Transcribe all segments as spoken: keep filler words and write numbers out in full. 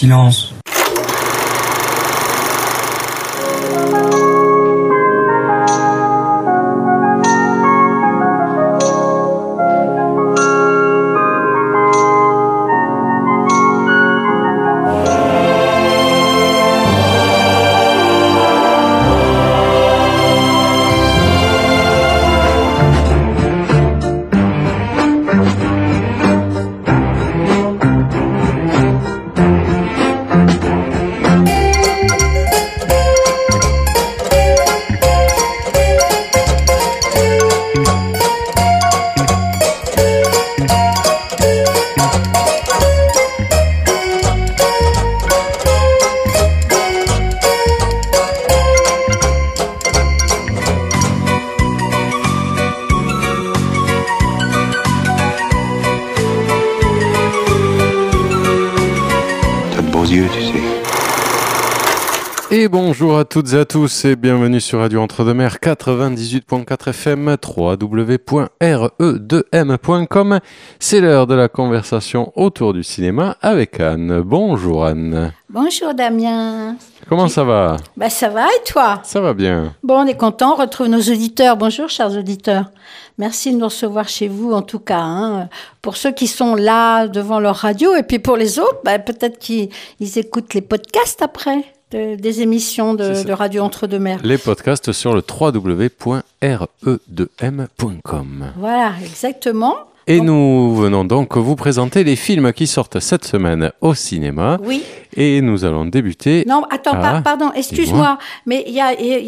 silence. Et bonjour à toutes et à tous et bienvenue sur Radio Entre-deux-Mers quatre-vingt-dix-huit virgule quatre F M, w w w point r e deux m point com. C'est l'heure de la conversation autour du cinéma avec Anne. Bonjour Anne. Bonjour Damien. Comment ça va ? Bah ça va et toi ? Ça va bien. Bon, on est content, on retrouve nos auditeurs. Bonjour chers auditeurs. Merci de nous recevoir chez vous en tout cas. Hein. Pour ceux qui sont là devant leur radio et puis pour les autres, bah, peut-être qu'ils ils écoutent les podcasts après. De, des émissions de, de Radio Entre-deux-Mers. Les podcasts sur le w w w point r e deux m point com. Voilà, exactement. Et donc, nous venons donc vous présenter les films qui sortent cette semaine au cinéma. Oui. Et nous allons débuter... Non, attends, ah, par, pardon, excuse-moi, dis-moi. Mais il y a... Y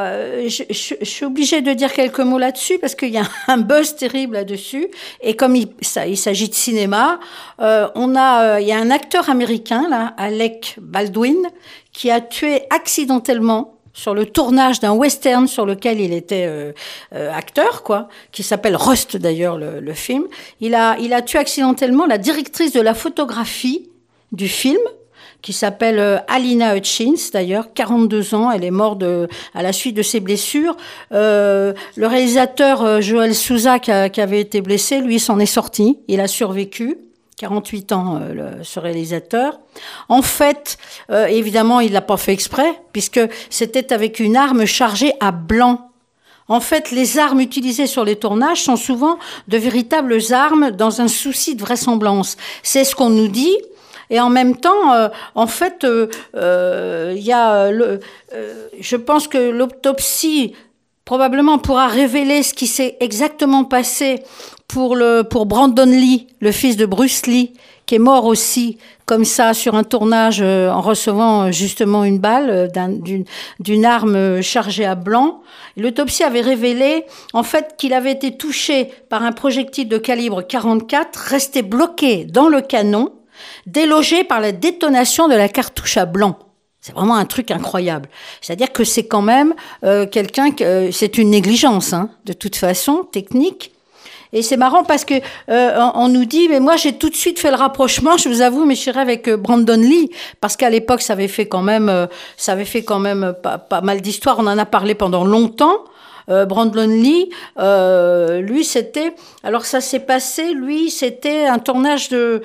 a je, je, je suis obligée de dire quelques mots là-dessus parce qu'il y a un buzz terrible là-dessus. Et comme il, ça, il s'agit de cinéma, euh, on a, il euh, y a un acteur américain, là, Alec Baldwin, qui a tué accidentellement sur le tournage d'un western sur lequel il était euh, euh, acteur, quoi, qui s'appelle Rust d'ailleurs, le, le film. Il a, il a tué accidentellement la directrice de la photographie du film, qui s'appelle euh, Alina Hutchins, d'ailleurs, quarante-deux ans, elle est morte de, à la suite de ses blessures. Euh, le réalisateur euh, Joel Souza, qui, a, qui avait été blessé, lui, s'en est sorti, il a survécu. quarante-huit ans, euh, le, ce réalisateur. En fait, euh, évidemment, il l'a pas fait exprès, puisque c'était avec une arme chargée à blanc. En fait, les armes utilisées sur les tournages sont souvent de véritables armes dans un souci de vraisemblance. C'est ce qu'on nous dit. Et en même temps, euh, en fait, il euh, euh, y a, le, euh, je pense que l'autopsie probablement pourra révéler ce qui s'est exactement passé pour le pour Brandon Lee, le fils de Bruce Lee, qui est mort aussi comme ça sur un tournage euh, en recevant euh, justement une balle euh, d'un, d'une d'une arme chargée à blanc. L'autopsie avait révélé en fait qu'il avait été touché par un projectile de calibre quarante-quatre, resté bloqué dans le canon, délogé par la détonation de la cartouche à blanc. C'est vraiment un truc incroyable. C'est-à-dire que c'est quand même euh, quelqu'un que euh, c'est une négligence, hein, de toute façon technique. Et c'est marrant parce que euh, on, on nous dit, mais moi j'ai tout de suite fait le rapprochement, je vous avoue, mes chéris, avec euh, Brandon Lee, parce qu'à l'époque ça avait fait quand même, euh, ça avait fait quand même pas, pas mal d'histoires. On en a parlé pendant longtemps. Euh, Brandon Lee, euh, lui c'était, alors ça s'est passé, lui c'était un tournage de,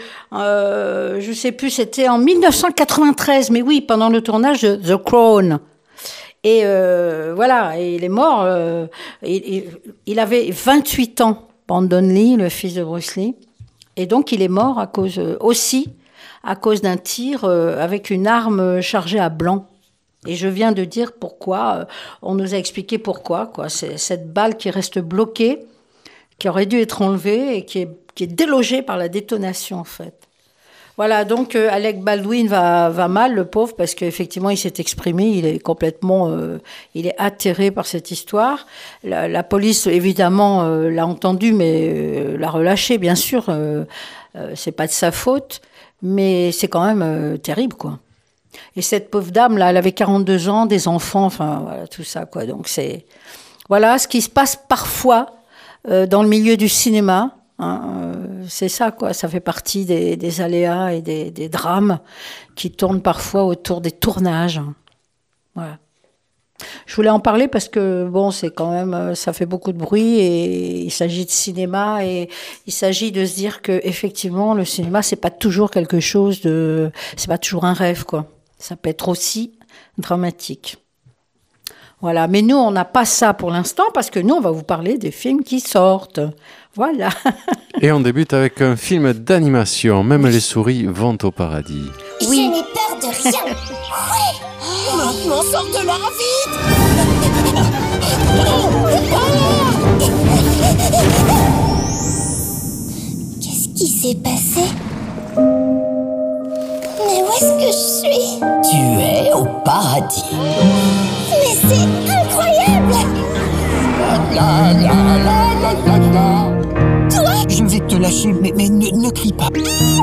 euh, je sais plus, c'était en dix-neuf cent quatre-vingt-treize, mais oui, pendant le tournage de The Crown. Et euh, voilà, et il est mort. Euh, il, il avait vingt-huit ans. Brandon Lee, le fils de Bruce Lee. Et donc, il est mort à cause, euh, aussi à cause d'un tir euh, avec une arme chargée à blanc. Et je viens de dire pourquoi. Euh, on nous a expliqué pourquoi, quoi. C'est cette balle qui reste bloquée, qui aurait dû être enlevée et qui est, qui est délogée par la détonation, en fait. Voilà, donc euh, Alec Baldwin va, va mal, le pauvre, parce qu'effectivement, il s'est exprimé, il est complètement, euh, il est atterré par cette histoire. La, la police, évidemment, euh, l'a entendu, mais euh, l'a relâché, bien sûr. Euh, euh, c'est pas de sa faute, mais c'est quand même euh, terrible, quoi. Et cette pauvre dame, là, elle avait quarante-deux ans, des enfants, enfin, voilà, tout ça, quoi. Donc c'est, voilà, ce qui se passe parfois euh, dans le milieu du cinéma. Hein, euh, c'est ça, quoi. Ça fait partie des, des aléas et des, des drames qui tournent parfois autour des tournages. Voilà. Je voulais en parler parce que bon, c'est quand même, ça fait beaucoup de bruit et il s'agit de cinéma et il s'agit de se dire que effectivement, le cinéma, c'est pas toujours quelque chose de, c'est pas toujours un rêve, quoi. Ça peut être aussi dramatique. Voilà, mais nous, on n'a pas ça pour l'instant parce que nous, on va vous parler des films qui sortent. Voilà. Et on débute avec un film d'animation. Même les souris vont au paradis. Oui. Je n'ai peur de rien. Oui. Maintenant, sors de là, vite. Qu'est-ce qui s'est passé? Mais où est-ce que je suis? Tu es au paradis. Mais c'est incroyable! La, la, la, la, la, la. Toi? Je vais te lâcher, mais, mais ne, ne crie pas.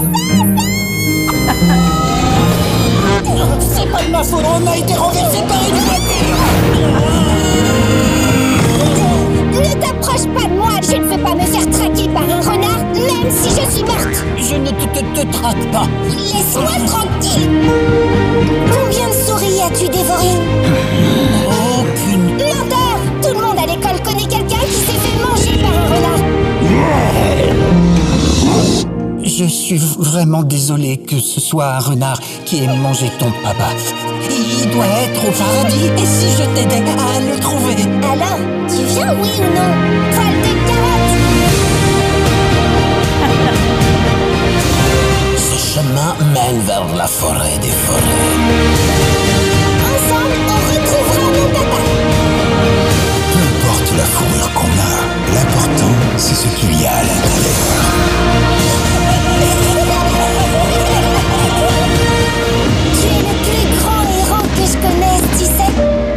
C'est pas de ma faute, on a été renversé par une voiture. Ne t'approche pas de moi, je ne veux pas me faire traquer par un renard, même si je suis morte. Je ne te, te, te traque pas. Laisse-moi tranquille. Combien de souris as-tu dévoré? Aucune. Menteur! Tout le monde à l'école connaît quelqu'un qui s'est fait manger par un renard. Je suis vraiment désolé que ce soit un renard qui ait mangé ton papa. Il doit être au paradis. Et si je t'aidais à le trouver? Alors, tu viens, oui ou non? Poil de carotte! Ce chemin mène vers la forêt des forêts. Ensemble, on retrouvera mon papa. Peu importe la fourrure qu'on a, l'important, c'est ce qu'il y a à l'intérieur. Tu es le plus grand héros que je connaisse, tu sais.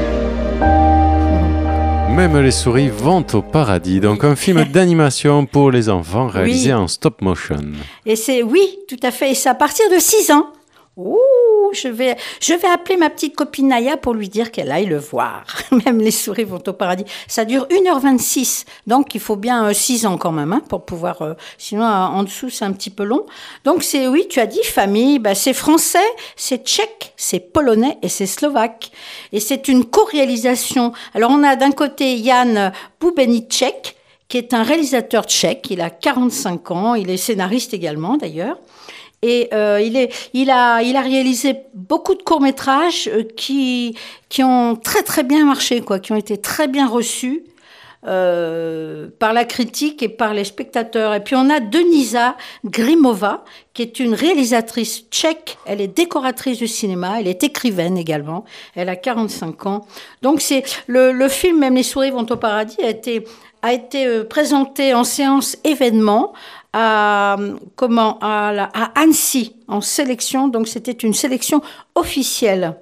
Même les souris vont au paradis. Donc un film d'animation pour les enfants réalisé Oui. en stop motion. Et c'est, oui, tout à fait. Et c'est à partir de six ans. Ouh, je vais, je vais appeler ma petite copine Naya pour lui dire qu'elle aille le voir. Même les souris vont au paradis. Ça dure une heure vingt-six. Donc, il faut bien euh, six ans quand même, hein, pour pouvoir, euh, sinon, euh, en dessous, c'est un petit peu long. Donc, c'est, oui, tu as dit famille, bah, c'est français, c'est tchèque, c'est polonais et c'est slovaque. Et c'est une co-réalisation. Alors, on a d'un côté Jan Bubeniček, qui est un réalisateur tchèque. Il a quarante-cinq ans. Il est scénariste également, d'ailleurs. Et euh, il, est, il, a, il a réalisé beaucoup de courts-métrages euh, qui, qui ont très très bien marché, quoi, qui ont été très bien reçus euh, par la critique et par les spectateurs. Et puis on a Denisa Grimova, qui est une réalisatrice tchèque. Elle est décoratrice du cinéma, elle est écrivaine également. Elle a quarante-cinq ans. Donc c'est le, le film Même les souris vont au paradis a été, a été euh, présenté en séance événement à, comment, à, la, à Annecy, en sélection. Donc, c'était une sélection officielle.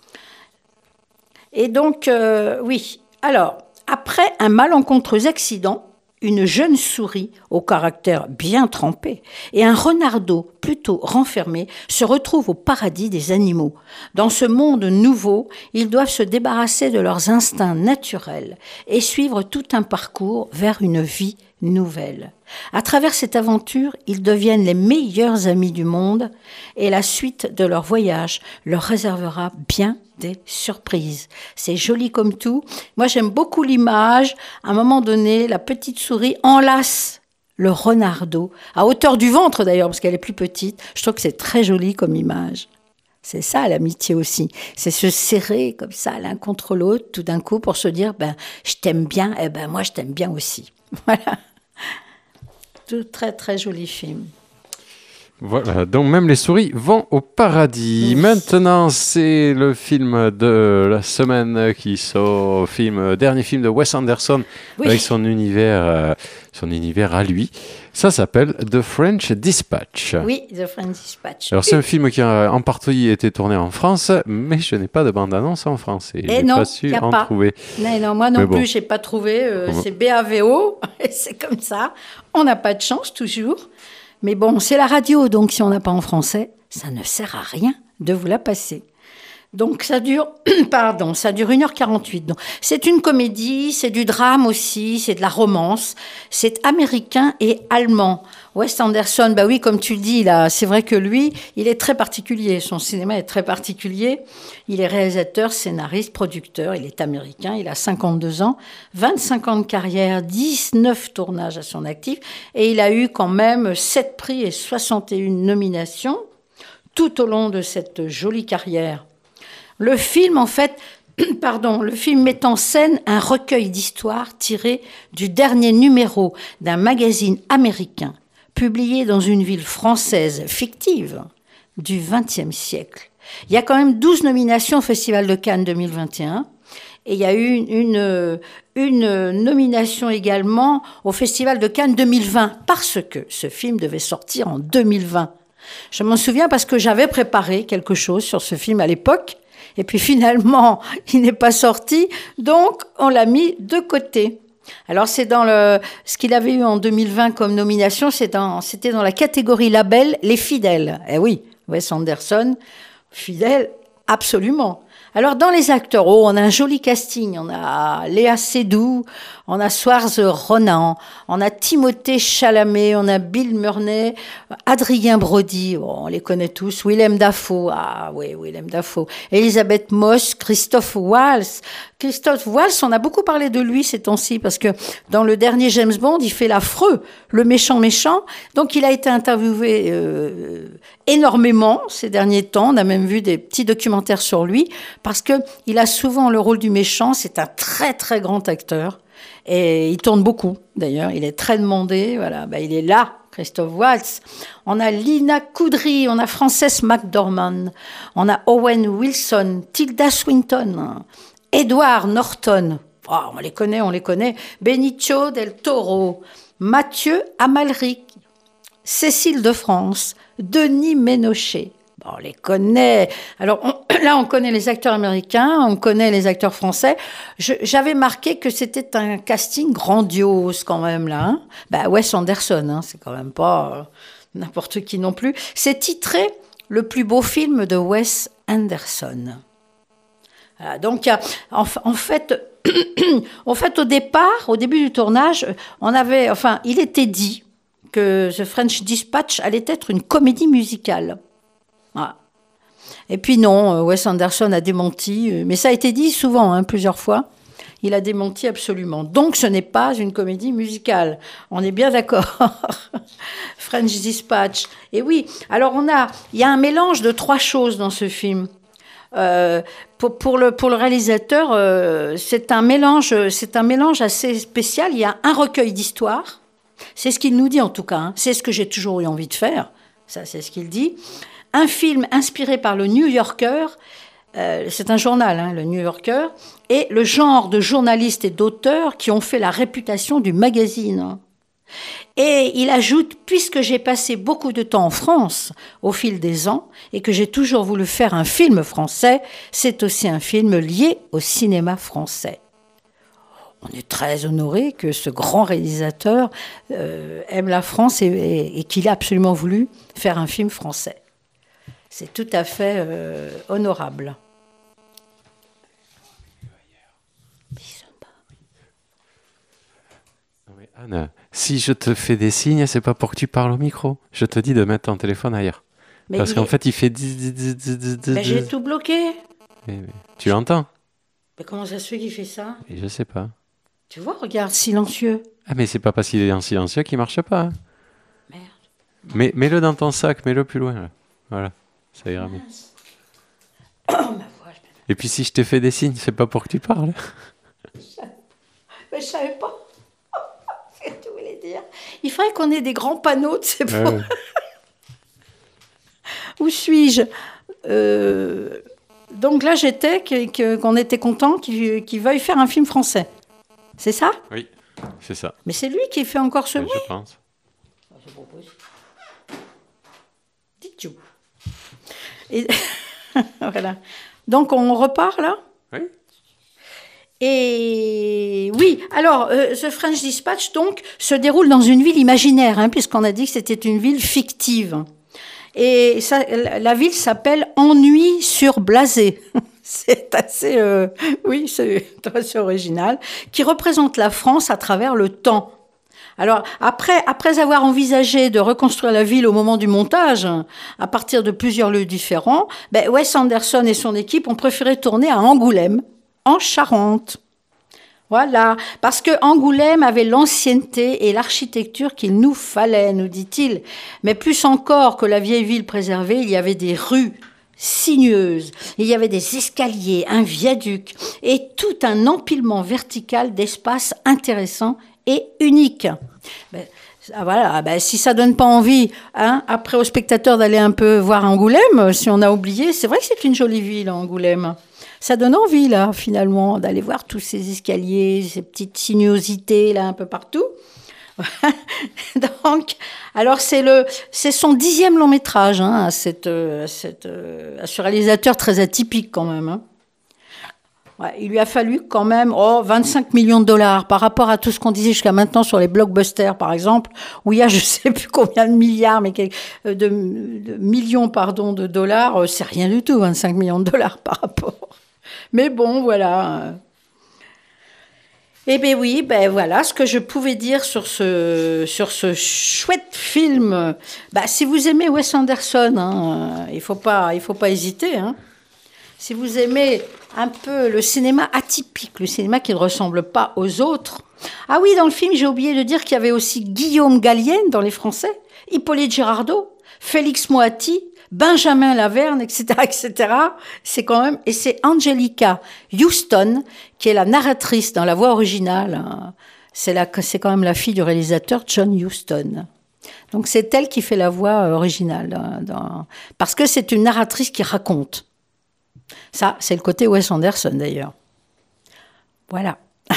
Et donc, euh, oui. Alors, après un malencontreux accident, une jeune souris au caractère bien trempé et un renardeau plutôt renfermé se retrouvent au paradis des animaux. Dans ce monde nouveau, ils doivent se débarrasser de leurs instincts naturels et suivre tout un parcours vers une vie nouvelle. À travers cette aventure, ils deviennent les meilleurs amis du monde et la suite de leur voyage leur réservera bien des surprises. C'est joli comme tout. Moi, j'aime beaucoup l'image. À un moment donné, la petite souris enlace le renardeau, à hauteur du ventre d'ailleurs, parce qu'elle est plus petite. Je trouve que c'est très joli comme image. C'est ça l'amitié aussi. C'est se serrer comme ça l'un contre l'autre tout d'un coup pour se dire ben, « je t'aime bien, et ben moi je t'aime bien aussi ». Voilà. Tout très très joli film. Voilà, donc même les souris vont au paradis. Oui. Maintenant, c'est le film de la semaine qui sort, film, dernier film de Wes Anderson, oui. Avec son univers, euh, son univers à lui. Ça s'appelle The French Dispatch. Oui, The French Dispatch. Alors c'est un film qui a en partie été tourné en France, mais je n'ai pas de bande-annonce en français. Je n'ai pas su en pas. trouver. Non, non, moi non mais plus, bon. je n'ai pas trouvé. Euh, c'est B A V O, c'est comme ça. On n'a pas de chance toujours. Mais bon, c'est la radio, donc si on n'a pas en français, ça ne sert à rien de vous la passer. Donc ça dure, pardon, ça dure une heure quarante-huit. Donc, c'est une comédie, c'est du drame aussi, c'est de la romance, c'est américain et allemand. Wes Anderson, bah oui, comme tu le dis, là, c'est vrai que lui, il est très particulier, son cinéma est très particulier. Il est réalisateur, scénariste, producteur, il est américain, il a cinquante-deux ans, vingt-cinq ans de carrière, dix-neuf tournages à son actif, et il a eu quand même sept prix et soixante et une nominations tout au long de cette jolie carrière. Le film, en fait, pardon, le film met en scène un recueil d'histoires tiré du dernier numéro d'un magazine américain, publié dans une ville française fictive du vingtième siècle. Il y a quand même douze nominations au Festival de Cannes deux mille vingt et un, et il y a eu une, une, une nomination également au Festival de Cannes deux mille vingt, parce que ce film devait sortir en deux mille vingt. Je m'en souviens parce que j'avais préparé quelque chose sur ce film à l'époque, et puis finalement, il n'est pas sorti, donc on l'a mis de côté. Alors c'est dans le, ce qu'il avait eu en deux mille vingt comme nomination, c'est dans, c'était dans la catégorie label Les Fidèles. Eh oui, Wes Anderson, fidèle, absolument. Alors dans les acteurs, oh, on a un joli casting, on a Léa Seydoux, on a Saoirse Ronan, on a Timothée Chalamet, on a Bill Murnay, Adrien Brody, oh, on les connaît tous, Willem Dafoe, ah oui, Willem Dafoe, Elisabeth Moss, Christophe Waltz. Christophe Waltz, on a beaucoup parlé de lui ces temps-ci, parce que dans le dernier James Bond, il fait l'affreux, le méchant méchant, donc il a été interviewé euh, énormément ces derniers temps, on a même vu des petits documentaires sur lui, parce qu'il a souvent le rôle du méchant, c'est un très très grand acteur, et il tourne beaucoup d'ailleurs, il est très demandé, voilà, bah, il est là, Christophe Waltz. On a Lina Kudry, on a Frances McDormand, on a Owen Wilson, Tilda Swinton, Edward Norton, oh, on les connaît, on les connaît, Benicio del Toro, Mathieu Amalric, Cécile de France, Denis Ménochet. Bon, on les connaît. Alors on, là, on connaît les acteurs américains, on connaît les acteurs français. Je, j'avais marqué que c'était un casting grandiose quand même là. Hein. Bah, Wes Anderson, hein, c'est quand même pas euh, n'importe qui non plus. C'est titré le plus beau film de Wes Anderson. Voilà, donc en, en fait, en fait, au départ, au début du tournage, on avait, enfin, il était dit que The French Dispatch allait être une comédie musicale. Voilà. Et puis non, Wes Anderson a démenti, mais ça a été dit souvent, hein, plusieurs fois. Il a démenti absolument. Donc ce n'est pas une comédie musicale. On est bien d'accord. French Dispatch. Et oui, alors on a, il y a un mélange de trois choses dans ce film. Euh, pour, pour, le, pour le réalisateur, euh, c'est un mélange, c'est un mélange assez spécial. Il y a un recueil d'histoires. C'est ce qu'il nous dit en tout cas. Hein. C'est ce que j'ai toujours eu envie de faire. Ça, c'est ce qu'il dit. Un film inspiré par le New Yorker, euh, c'est un journal, hein, le New Yorker, et le genre de journalistes et d'auteurs qui ont fait la réputation du magazine. Et il ajoute, puisque j'ai passé beaucoup de temps en France au fil des ans et que j'ai toujours voulu faire un film français, c'est aussi un film lié au cinéma français. On est très honoré que ce grand réalisateur euh, aime la France et, et, et qu'il a absolument voulu faire un film français. C'est tout à fait euh, honorable. Anne, si je te fais des signes, c'est pas pour que tu parles au micro. Je te dis de mettre ton téléphone ailleurs. Mais Parce qu'en est... fait, il fait... Mais j'ai tout bloqué. Mais, mais, tu l'entends? Mais comment ça se fait qu'il fait ça? Et je sais pas. Tu vois, regarde, silencieux. Ah, mais c'est pas parce qu'il est en silencieux qu'il marche pas. Hein. Merde. Mais, mets-le dans ton sac, mets-le plus loin. Là. Voilà, ça ira mieux. Oh, ma voix, je... Et puis si je te fais des signes, c'est pas pour que tu parles. Mais je savais pas. Ce que tu voulais dire. Il faudrait qu'on ait des grands panneaux de ces ouais, ouais. Où suis-je? euh... Donc là, j'étais que, que, qu'on était content qu'il, qu'il veuille faire un film français. C'est ça? Oui, c'est ça. Mais c'est lui qui fait encore ce oui, bruit? Je pense. Dites-vous. Et voilà. Donc on repart là? Oui. Et oui, alors euh, The French Dispatch donc se déroule dans une ville imaginaire, hein, puisqu'on a dit que c'était une ville fictive. Et ça, la ville s'appelle Ennui-sur-Blasé. C'est assez, euh, oui, c'est assez original, qui représente la France à travers le temps. Alors, après, après avoir envisagé de reconstruire la ville au moment du montage, à partir de plusieurs lieux différents, ben Wes Anderson et son équipe ont préféré tourner à Angoulême, en Charente. Voilà, parce que Angoulême avait l'ancienneté et l'architecture qu'il nous fallait, nous dit-il. Mais plus encore que la vieille ville préservée, il y avait des rues sinueuses, il y avait des escaliers, un viaduc et tout un empilement vertical d'espaces intéressants et uniques. Ben, voilà, ben, si ça donne pas envie, hein, après aux spectateurs d'aller un peu voir Angoulême, si on a oublié, c'est vrai que c'est une jolie ville, Angoulême. Ça donne envie, là, finalement, d'aller voir tous ces escaliers, ces petites sinuosités, là, un peu partout. Donc, alors, c'est le, c'est son dixième long métrage, hein, à cette, à cette, à ce réalisateur très atypique, quand même, hein. Ouais, il lui a fallu quand même oh, vingt-cinq millions de dollars par rapport à tout ce qu'on disait jusqu'à maintenant sur les blockbusters, par exemple, où il y a je sais plus combien de milliards, mais de, de millions pardon, de dollars. C'est rien du tout, vingt-cinq millions de dollars par rapport. Mais bon, voilà. Eh bien oui, ben voilà ce que je pouvais dire sur ce, sur ce chouette film. Bah, si vous aimez Wes Anderson, hein, il ne faut pas, il faut pas hésiter, hein. Si vous aimez un peu le cinéma atypique, le cinéma qui ne ressemble pas aux autres. Ah oui, dans le film, j'ai oublié de dire qu'il y avait aussi Guillaume Gallienne dans les Français, Hippolyte Girardot, Félix Moati, Benjamin Laverne, et cetera, et cetera. C'est quand même, et c'est Angelica Houston qui est la narratrice dans la voix originale. C'est la, c'est quand même la fille du réalisateur John Huston. Donc c'est elle qui fait la voix originale, dans, dans, parce que c'est une narratrice qui raconte. Ça, c'est le côté Wes Anderson, d'ailleurs. Voilà.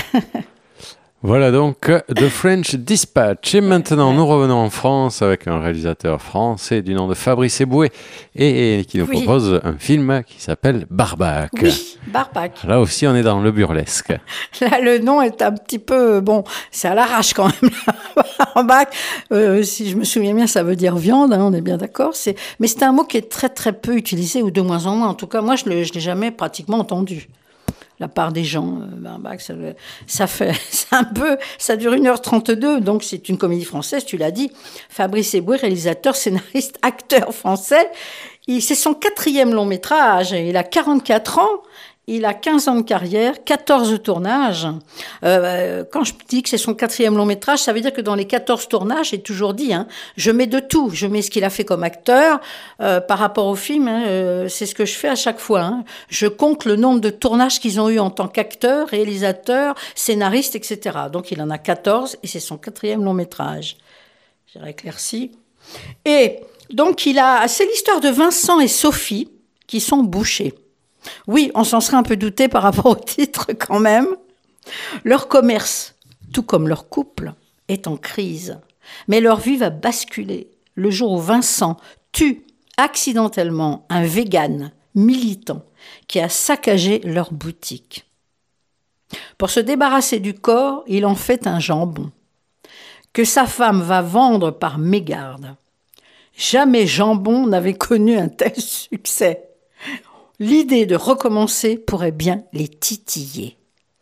Voilà donc The French Dispatch. Et maintenant, nous revenons en France avec un réalisateur français du nom de Fabrice Eboué et, et qui nous oui. propose un film qui s'appelle Barbac. Oui, Barbac. Là aussi, on est dans le burlesque. Là, le nom est un petit peu... Bon, c'est à l'arrache quand même, Barbac. Euh, si je me souviens bien, ça veut dire viande, hein, on est bien d'accord. C'est... Mais c'est un mot qui est très, très peu utilisé, ou de moins en moins. En tout cas, moi, je ne l'ai jamais pratiquement entendu. La part des gens, euh, Barbac, ça, ça fait, c'est un peu, ça dure une heure trente-deux, donc c'est une comédie française, tu l'as dit. Fabrice Eboué, réalisateur, scénariste, acteur français. Il, c'est son quatrième long métrage. Il a quarante-quatre ans. Il a quinze ans de carrière, quatorze tournages. Euh, quand je dis que c'est son quatrième long métrage, ça veut dire que dans les quatorze tournages, j'ai toujours dit, hein, je mets de tout. Je mets ce qu'il a fait comme acteur euh, par rapport au film. Hein, euh, c'est ce que je fais à chaque fois. Hein. Je compte le nombre de tournages qu'ils ont eu en tant qu'acteur, réalisateur, scénariste, et cetera. Donc il en a quatorze et c'est son quatrième long métrage. J'ai éclairci. Et donc il a, c'est l'histoire de Vincent et Sophie qui sont bouchers. Oui, on s'en serait un peu douté par rapport au titre quand même. Leur commerce, tout comme leur couple, est en crise. Mais leur vie va basculer le jour où Vincent tue accidentellement un vegan militant qui a saccagé leur boutique. Pour se débarrasser du corps, il en fait un jambon que sa femme va vendre par mégarde. Jamais jambon n'avait connu un tel succès. L'idée de recommencer pourrait bien les titiller.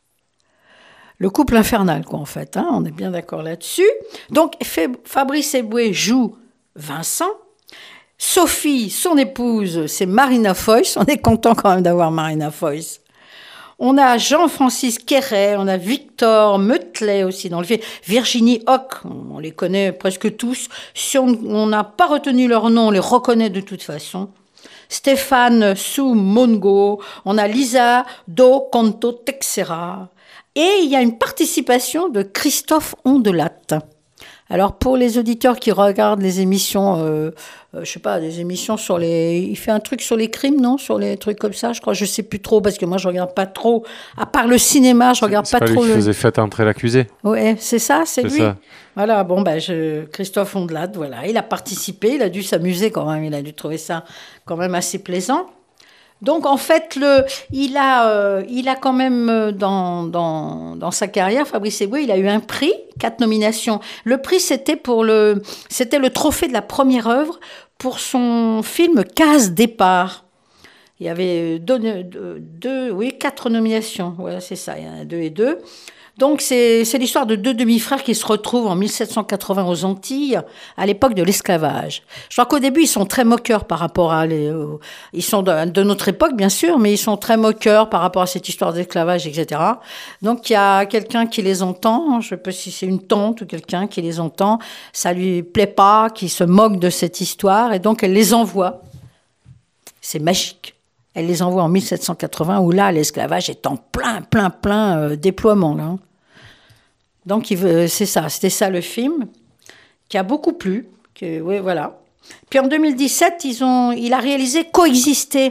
Le couple infernal, quoi, en fait, hein, on est bien d'accord là-dessus. Donc, Fabrice Eboué joue Vincent. Sophie, son épouse, c'est Marina Foïs. On est content quand même d'avoir Marina Foïs. On a Jean-Francis Quéret, on a Victor Meutlet aussi dans le film. Virginie Hoc, on les connaît presque tous. Si on n'a pas retenu leur nom, on les reconnaît de toute façon. Stéphane Sou-Mongo, on a Lisa Do Conto Texera. Et il y a une participation de Christophe Ondelat. Alors pour les auditeurs qui regardent les émissions, euh, euh, je sais pas, des émissions sur les... Il fait un truc sur les crimes, non? Sur les trucs comme ça, je crois, je sais plus trop, parce que moi je regarde pas trop, à part le cinéma, je regarde c'est pas, pas trop lui le... qui faisait Faites entrer l'accusé. Ouais, c'est ça, c'est, c'est lui. Ça. Voilà, bon, ben, je... Christophe Ondelat, voilà, il a participé, il a dû s'amuser quand même, il a dû trouver ça quand même assez plaisant. Donc, en fait, le, il, a, euh, il a quand même, dans, dans, dans sa carrière, Fabrice Eboué, il a eu un prix, quatre nominations. Le prix, c'était, pour le, c'était le trophée de la première œuvre pour son film Case Départ. Il y avait deux, deux, deux oui, quatre nominations. Voilà, c'est ça, il y en a deux et deux. Donc, c'est, c'est l'histoire de deux demi-frères qui se retrouvent en mille sept cent quatre-vingts aux Antilles, à l'époque de l'esclavage. Je crois qu'au début, ils sont très moqueurs par rapport à... Les, euh, ils sont de, de notre époque, bien sûr, mais ils sont très moqueurs par rapport à cette histoire d'esclavage, et cetera. Donc, il y a quelqu'un qui les entend, je ne sais pas si c'est une tante ou quelqu'un qui les entend, ça lui plaît pas, qui se moque de cette histoire, et donc elle les envoie. C'est magique. Elle les envoie en mille sept cent quatre-vingts, où là, l'esclavage est en plein, plein, plein euh, déploiement. Là. Donc, il veut, c'est ça, c'était ça le film, qui a beaucoup plu. Que, ouais, voilà. Puis en deux mille dix-sept, ils ont, il a réalisé Coexister.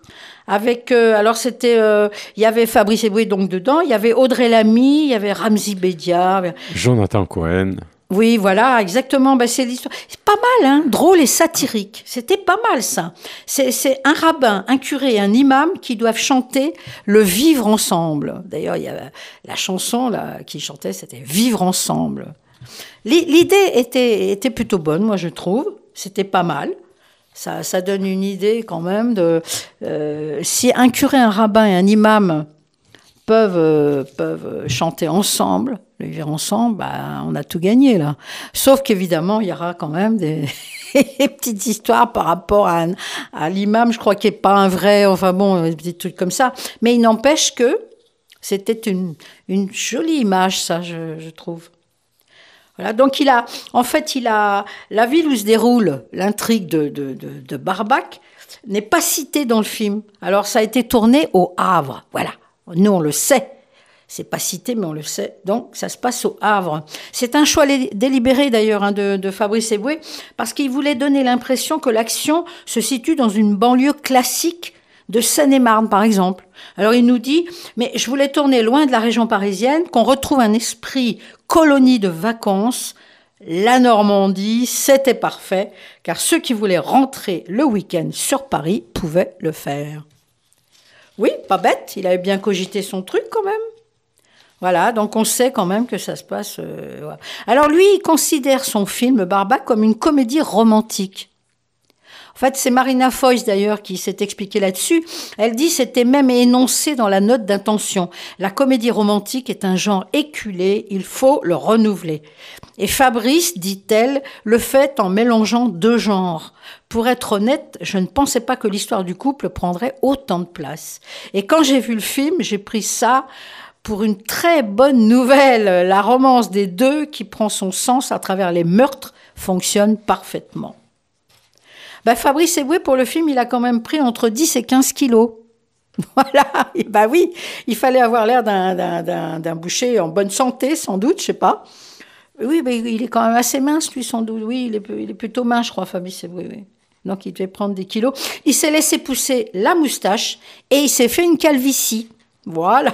Avec, euh, alors c'était, euh, il y avait Fabrice Eboué donc dedans, il y avait Audrey Lamy, il y avait Ramzy Bedia. Jonathan Cohen. Oui, voilà, exactement. Ben, c'est l'histoire. C'est pas mal, hein, drôle et satirique. C'était pas mal, ça. C'est, c'est un rabbin, un curé et un imam qui doivent chanter le vivre ensemble. D'ailleurs, il y a la chanson là qui chantait, c'était Vivre ensemble. L'idée était, était plutôt bonne, moi, je trouve. C'était pas mal. Ça, ça donne une idée quand même de euh, si un curé, un rabbin et un imam peuvent euh, peuvent chanter ensemble, le vivre ensemble, bah, on a tout gagné là. Sauf qu'évidemment, il y aura quand même des, des petites histoires par rapport à, à l'imam, je crois qu'il n'est pas un vrai, enfin bon, des petits trucs comme ça. Mais il n'empêche que c'était une une jolie image, ça, je, je trouve. Voilà, donc il a, en fait, il a la ville où se déroule l'intrigue de de de, de Barbac n'est pas citée dans le film. Alors ça a été tourné au Havre, voilà. Nous, on le sait. C'est pas cité, mais on le sait. Donc, ça se passe au Havre. C'est un choix délibéré, d'ailleurs, hein, de, de Fabrice Eboué, parce qu'il voulait donner l'impression que l'action se situe dans une banlieue classique de Seine-et-Marne, par exemple. Alors, il nous dit, mais je voulais tourner loin de la région parisienne, qu'on retrouve un esprit colonie de vacances. La Normandie, c'était parfait, car ceux qui voulaient rentrer le week-end sur Paris pouvaient le faire. Oui, pas bête, il avait bien cogité son truc quand même. Voilà, donc on sait quand même que ça se passe... Euh, voilà. Alors lui, il considère son film Barbac comme une comédie romantique. En fait, c'est Marina Foïs d'ailleurs qui s'est expliquée là-dessus. Elle dit, c'était même énoncé dans la note d'intention. La comédie romantique est un genre éculé, il faut le renouveler. Et Fabrice, dit-elle, le fait en mélangeant deux genres. Pour être honnête, je ne pensais pas que l'histoire du couple prendrait autant de place. Et quand j'ai vu le film, j'ai pris ça pour une très bonne nouvelle. La romance des deux, qui prend son sens à travers les meurtres, fonctionne parfaitement. Ben, Fabrice Eboué, pour le film, il a quand même pris entre dix et quinze kilos. Voilà, et ben oui, il fallait avoir l'air d'un, d'un, d'un, d'un boucher en bonne santé, sans doute, je sais pas. Oui, mais il est quand même assez mince, lui, sans doute. Oui, il est, il est plutôt mince, je crois, Fabrice Eboué, oui. Donc, il devait prendre des kilos. Il s'est laissé pousser la moustache et il s'est fait une calvitie. Voilà.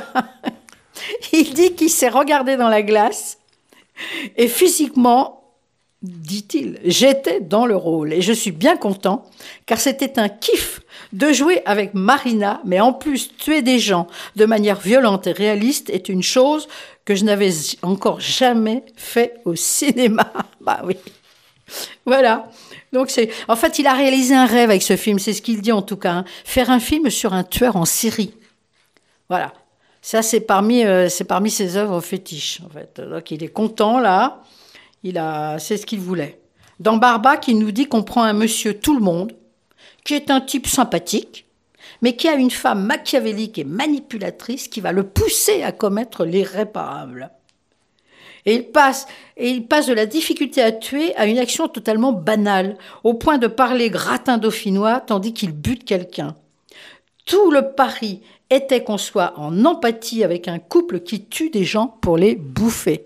Il dit qu'il s'est regardé dans la glace et physiquement, dit-il, j'étais dans le rôle. Et je suis bien content, car c'était un kiff de jouer avec Marina, mais en plus, tuer des gens de manière violente et réaliste est une chose que je n'avais encore jamais fait au cinéma. Bah oui. Voilà. Donc c'est, en fait, il a réalisé un rêve avec ce film, c'est ce qu'il dit en tout cas, hein. Faire un film sur un tueur en Syrie. Voilà. Ça, c'est parmi, euh, c'est parmi ses œuvres fétiches, en fait. Donc il est content, là. Il a, c'est ce qu'il voulait. Dans Barbac, il nous dit qu'on prend un monsieur tout le monde, qui est un type sympathique, mais qui a une femme machiavélique et manipulatrice qui va le pousser à commettre l'irréparable. Et il passe, et il passe de la difficulté à tuer à une action totalement banale, au point de parler gratin dauphinois tandis qu'il bute quelqu'un. Tout le pari était qu'on soit en empathie avec un couple qui tue des gens pour les bouffer.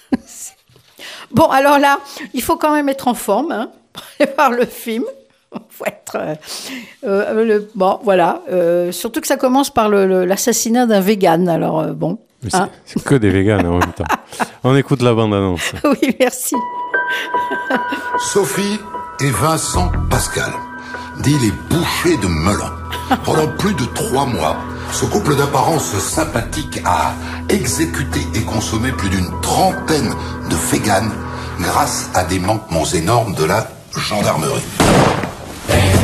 Bon, alors là, il faut quand même être en forme, hein, pour aller voir le film. Il faut être... Euh, euh, le, bon, voilà. Euh, surtout que ça commence par le, le, l'assassinat d'un vegan, alors euh, bon... Mais c'est, hein c'est que des véganes en même temps. On écoute la bande-annonce. Oui, merci. Sophie et Vincent Pascal, dit les bouchers de Melun. Pendant plus de trois mois, ce couple d'apparence sympathique a exécuté et consommé plus d'une trentaine de véganes grâce à des manquements énormes de la gendarmerie.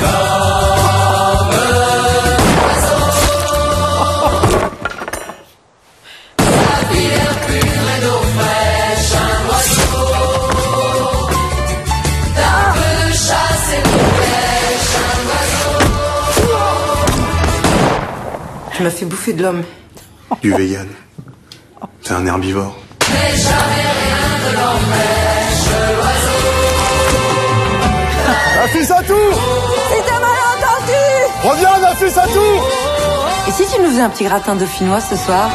Tu m'as fait bouffer de l'homme. Du vegan. C'est un herbivore. Mais jamais rien ne l'empêche, l'oiseau. Nafis à tout. C'est un malentendu. Reviens, Nafis à tout. Et si tu nous faisais un petit gratin dauphinois ce soir?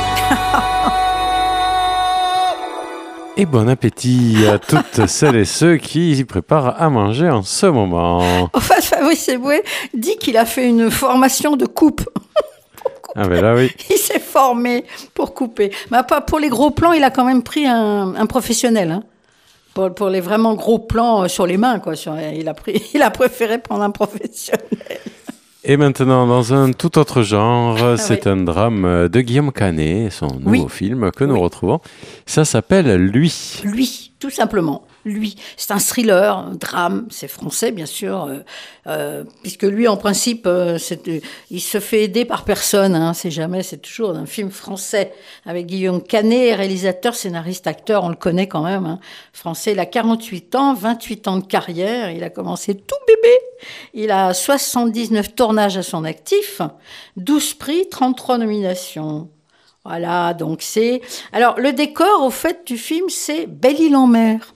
Et bon appétit à toutes celles et ceux qui préparent à manger en ce moment. En fait, Fabrice Eboué dit qu'il a fait une formation de coupe. Ah ben là oui. Il s'est formé pour couper. Mais pas pour les gros plans, il a quand même pris un, un professionnel. Hein. Pour, pour les vraiment gros plans sur les mains, quoi. Sur, il, a pris, il a préféré prendre un professionnel. Et maintenant, dans un tout autre genre, ah, c'est oui. un drame de Guillaume Canet, son nouveau oui. film que nous oui. retrouvons. Ça s'appelle Lui. Lui, tout simplement. Lui, c'est un thriller, un drame, c'est français bien sûr, euh, euh, puisque lui en principe, euh, c'est, il se fait aider par personne, hein, c'est jamais, c'est toujours un film français avec Guillaume Canet, réalisateur, scénariste, acteur, on le connaît quand même, hein, français, il a quarante-huit ans, vingt-huit ans de carrière, il a commencé tout bébé, il a soixante-dix-neuf tournages à son actif, douze prix, trente-trois nominations. Voilà, donc c'est... Alors le décor au fait du film, c'est Belle-Île-en-Mer.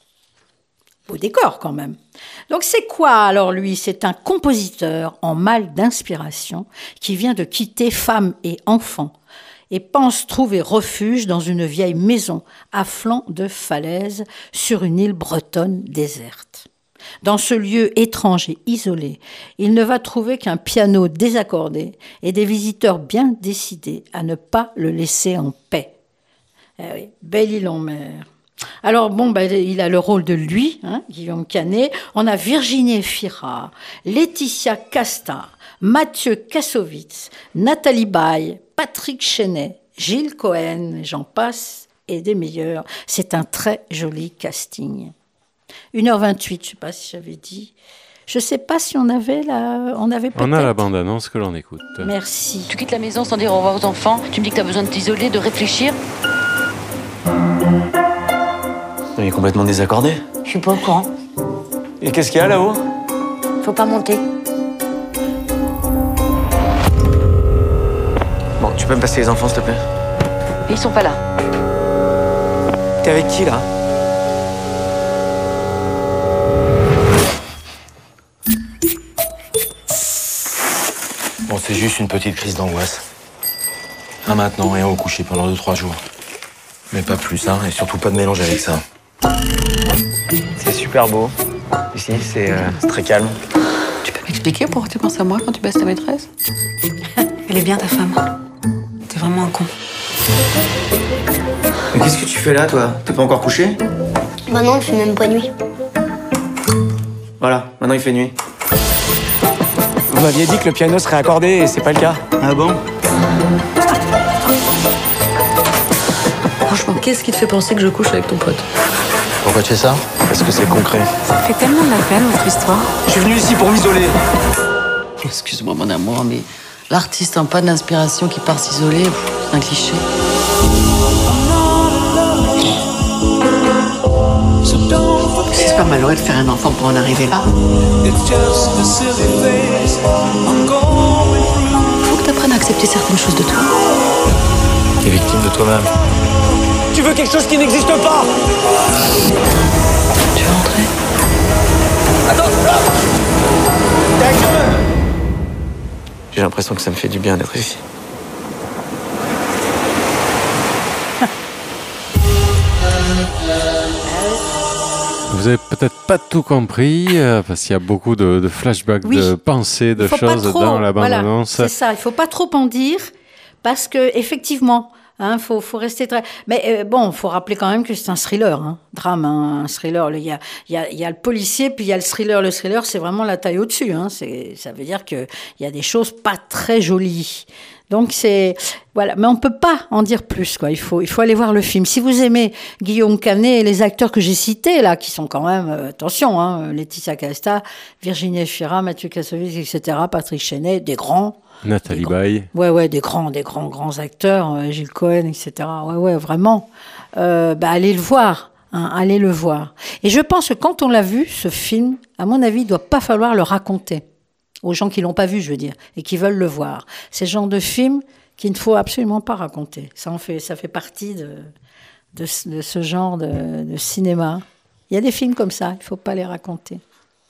Beau décor quand même. Donc c'est quoi alors lui? C'est un compositeur en mal d'inspiration qui vient de quitter femme et enfants et pense trouver refuge dans une vieille maison à flanc de falaise sur une île bretonne déserte. Dans ce lieu étrange et isolé, il ne va trouver qu'un piano désaccordé et des visiteurs bien décidés à ne pas le laisser en paix. Eh oui, Belle-Île-en-Mer. Alors bon, bah, il a le rôle de lui, hein, Guillaume Canet. On a Virginie Efira, Laetitia Casta, Mathieu Kassovitz, Nathalie Baye, Patrick Chenet, Gilles Cohen, j'en passe, et des meilleurs. C'est un très joli casting. une heure vingt-huit, je ne sais pas si j'avais dit. Je ne sais pas si on avait la... On, avait on a la bande-annonce que l'on écoute. Merci. Tu quittes la maison sans dire au revoir aux enfants. Tu me dis que tu as besoin de t'isoler, de réfléchir. Il est complètement désaccordé. Je suis pas au courant. Et qu'est-ce qu'il y a là-haut? Faut pas monter. Bon, tu peux me passer les enfants, s'il te plaît? Ils sont pas là. T'es avec qui, là? Bon, c'est juste une petite crise d'angoisse. Un maintenant et un au coucher pendant deux trois jours. Mais pas plus, hein, et surtout pas de mélange avec ça. C'est super beau. Ici, c'est euh, très calme. Tu peux m'expliquer pourquoi tu penses à moi quand tu baisses ta maîtresse? Elle est bien, ta femme. T'es vraiment un con. Mais qu'est-ce que tu fais là, toi? T'es pas encore couché? Bah non, il fait même pas nuit. Voilà, maintenant il fait nuit. Vous m'aviez dit que le piano serait accordé et c'est pas le cas. Ah bon? Franchement, qu'est-ce qui te fait penser que je couche avec ton pote? Pourquoi tu fais ça? Parce que c'est concret. Ça me fait tellement de la peine, votre histoire. Je suis venu ici pour m'isoler. Excuse-moi, mon amour, mais l'artiste en panne d'inspiration qui part s'isoler, c'est un cliché. C'est super malheureux de faire un enfant pour en arriver là. Faut que t'apprennes à accepter certaines choses de toi. T'es victime de toi-même. Tu veux quelque chose qui n'existe pas? Tu veux rentrer? Attends! J'ai l'impression que ça me fait du bien d'être ici. Vous avez peut-être pas tout compris, euh, parce qu'il y a beaucoup de, de flashbacks, oui. de pensées, de choses trop, dans la bande-annonce. Voilà, c'est ça, il faut pas trop en dire, parce que effectivement, hein, faut, faut rester très. Mais euh, bon, faut rappeler quand même que c'est un thriller, hein, drame, hein, un thriller. Il y a, il y a, il y a le policier, puis il y a le thriller. Le thriller, c'est vraiment la taille au-dessus. Hein, c'est, ça veut dire que il y a des choses pas très jolies. Donc c'est voilà, mais on peut pas en dire plus quoi. Il faut il faut aller voir le film. Si vous aimez Guillaume Canet et les acteurs que j'ai cités là, qui sont quand même euh, attention, hein, Laetitia Casta, Virginie Efira, Mathieu Kassovitz, et cetera, Patrick Chenet, des grands. Nathalie Baye. Ouais ouais, des grands des grands grands acteurs, euh, Gilles Cohen, et cetera. Ouais ouais, vraiment. Euh, bah allez le voir. Hein, allez le voir. Et je pense que quand on l'a vu, ce film, à mon avis, il ne doit pas falloir le raconter aux gens qui l'ont pas vu, je veux dire, et qui veulent le voir. C'est le genre de film qu'il ne faut absolument pas raconter. Ça en fait, ça fait partie de, de, de ce genre de, de cinéma. Il y a des films comme ça, il ne faut pas les raconter.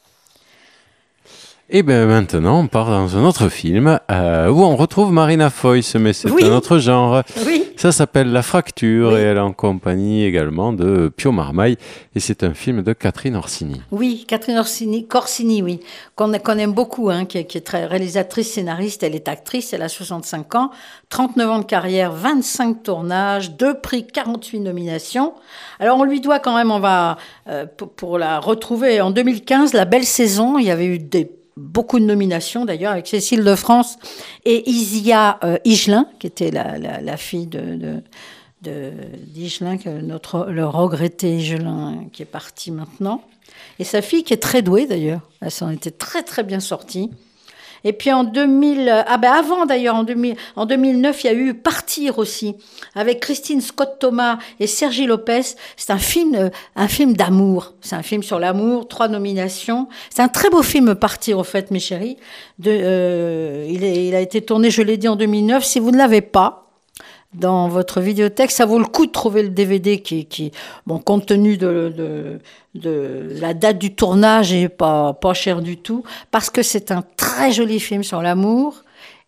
Et bien maintenant, on part dans un autre film euh, où on retrouve Marina Foïs, mais c'est oui. un autre genre. Oui. Ça s'appelle La Fracture, oui. et elle est en compagnie également de Pio Marmaille. Et c'est un film de Catherine Orsini. Oui, Catherine Orsini, Corsini, oui, qu'on, qu'on aime beaucoup, hein, qui, qui est très réalisatrice, scénariste. Elle est actrice, elle a soixante-cinq ans, trente-neuf ans de carrière, vingt-cinq tournages, deux prix, quarante-huit nominations. Alors on lui doit quand même, on va, euh, pour, pour la retrouver, en deux mille quinze, La Belle Saison, il y avait eu des beaucoup de nominations d'ailleurs avec Cécile de France et Isia euh, Higelin, qui était la, la, la fille de, de, de, d'Higelin, que notre, le regretté Higelin qui est parti maintenant. Et sa fille qui est très douée d'ailleurs, elle s'en était très très bien sortie. Et puis en deux mille, ah ben avant d'ailleurs, en, deux mille, en deux mille neuf, il y a eu Partir aussi, avec Christine Scott-Thomas et Sergi Lopez. C'est un film, un film d'amour. C'est un film sur l'amour, trois nominations. C'est un très beau film, Partir, au fait, mes chéris. De, euh, il, est, il a été tourné, je l'ai dit, en deux mille neuf. Si vous ne l'avez pas dans votre vidéothèque, ça vaut le coup de trouver le D V D qui, qui bon, compte tenu de, de, de la date du tournage, est pas, pas cher du tout, parce que c'est un très joli film sur l'amour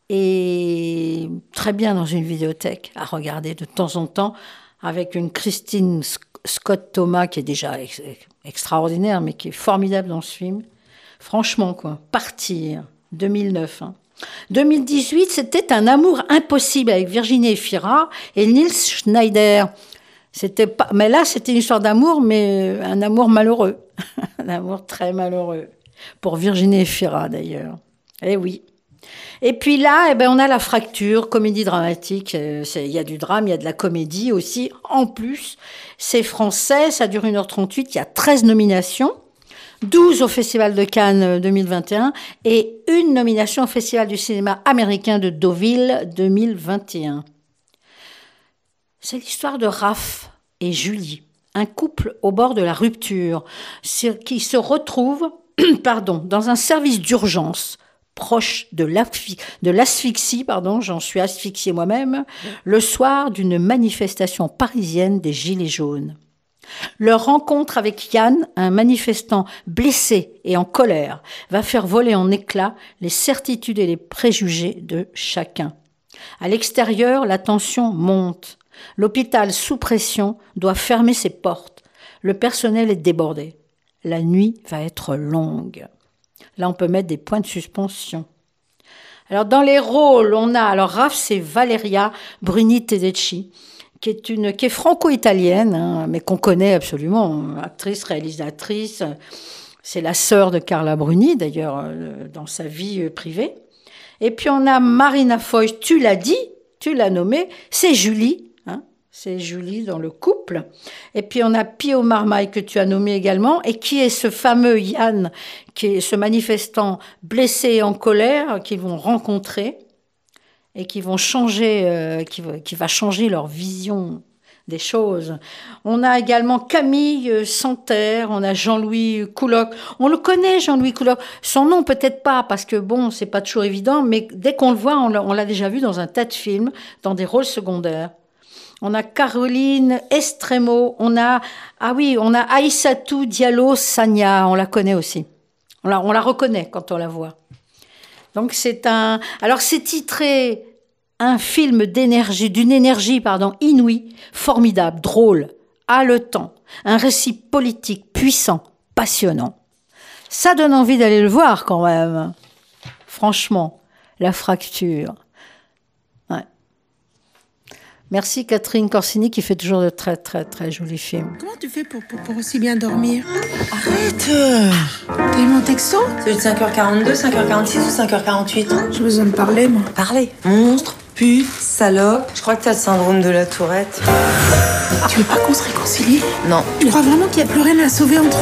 et très bien dans une vidéothèque à regarder de temps en temps avec une Christine Scott-Thomas qui est déjà ex- extraordinaire, mais qui est formidable dans ce film. Franchement, quoi. Partir, deux mille neuf, hein. deux mille dix-huit, c'était Un amour impossible avec Virginie Efira et Nils Schneider. C'était pas, mais là, c'était une histoire d'amour, mais un amour malheureux. Un amour très malheureux. Pour Virginie Efira, d'ailleurs. Eh oui. Et puis là, eh ben, on a La Fracture, comédie dramatique. Il y a du drame, il y a de la comédie aussi. En plus, c'est français, ça dure une heure trente-huit, il y a treize nominations. douze au Festival de Cannes deux mille vingt et un et une nomination au Festival du cinéma américain de Deauville deux mille vingt et un. C'est l'histoire de Raph et Julie, un couple au bord de la rupture, qui se retrouve pardon, dans un service d'urgence proche de, de l'asphyxie, pardon, j'en suis asphyxiée moi-même, le soir d'une manifestation parisienne des Gilets jaunes. Leur rencontre avec Yann, un manifestant blessé et en colère, va faire voler en éclats les certitudes et les préjugés de chacun. À l'extérieur, la tension monte. L'hôpital sous pression doit fermer ses portes. Le personnel est débordé. La nuit va être longue. Là, on peut mettre des points de suspension. Alors, dans les rôles, on a... Alors, Raph, c'est Valeria Bruni Tedeschi, qui est, une, qui est franco-italienne, hein, mais qu'on connaît absolument, actrice, réalisatrice. C'est la sœur de Carla Bruni, d'ailleurs, euh, dans sa vie euh, privée. Et puis, on a Marina Foïs, tu l'as dit, tu l'as nommée, c'est Julie. Hein, c'est Julie dans le couple. Et puis, on a Pio Marmaille, que tu as nommé également, et qui est ce fameux Yann, qui est ce manifestant blessé et en colère, qu'ils vont rencontrer et qui vont changer, euh, qui, qui va changer leur vision des choses. On a également Camille Santerre, on a Jean-Louis Couloc. On le connaît, Jean-Louis Couloc. Son nom, peut-être pas, parce que bon, c'est pas toujours évident, mais dès qu'on le voit, on l'a, on l'a déjà vu dans un tas de films, dans des rôles secondaires. On a Caroline Estremo, on a, ah oui, on a Aïssatou Diallo Sagna, on la connaît aussi. On la, on la reconnaît quand on la voit. Donc c'est un... Alors c'est titré un film d'énergie, d'une énergie pardon, inouïe, formidable, drôle, haletant, un récit politique puissant, passionnant. Ça donne envie d'aller le voir quand même. Franchement, La Fracture. Ouais. Merci Catherine Corsini qui fait toujours de très très très jolis films. Comment tu fais pour, pour, pour aussi bien dormir? Arrête! T'as eu mon texto? C'est de cinq heures quarante-deux, cinq heures quarante-six ou cinq heures quarante-huit? J'ai besoin de parler, moi. Parler, monstre. Pute, salope, je crois que t'as le syndrome de la tourette. Tu veux pas qu'on se réconcilie? Non. Tu crois vraiment qu'il n'y a plus rien à sauver entre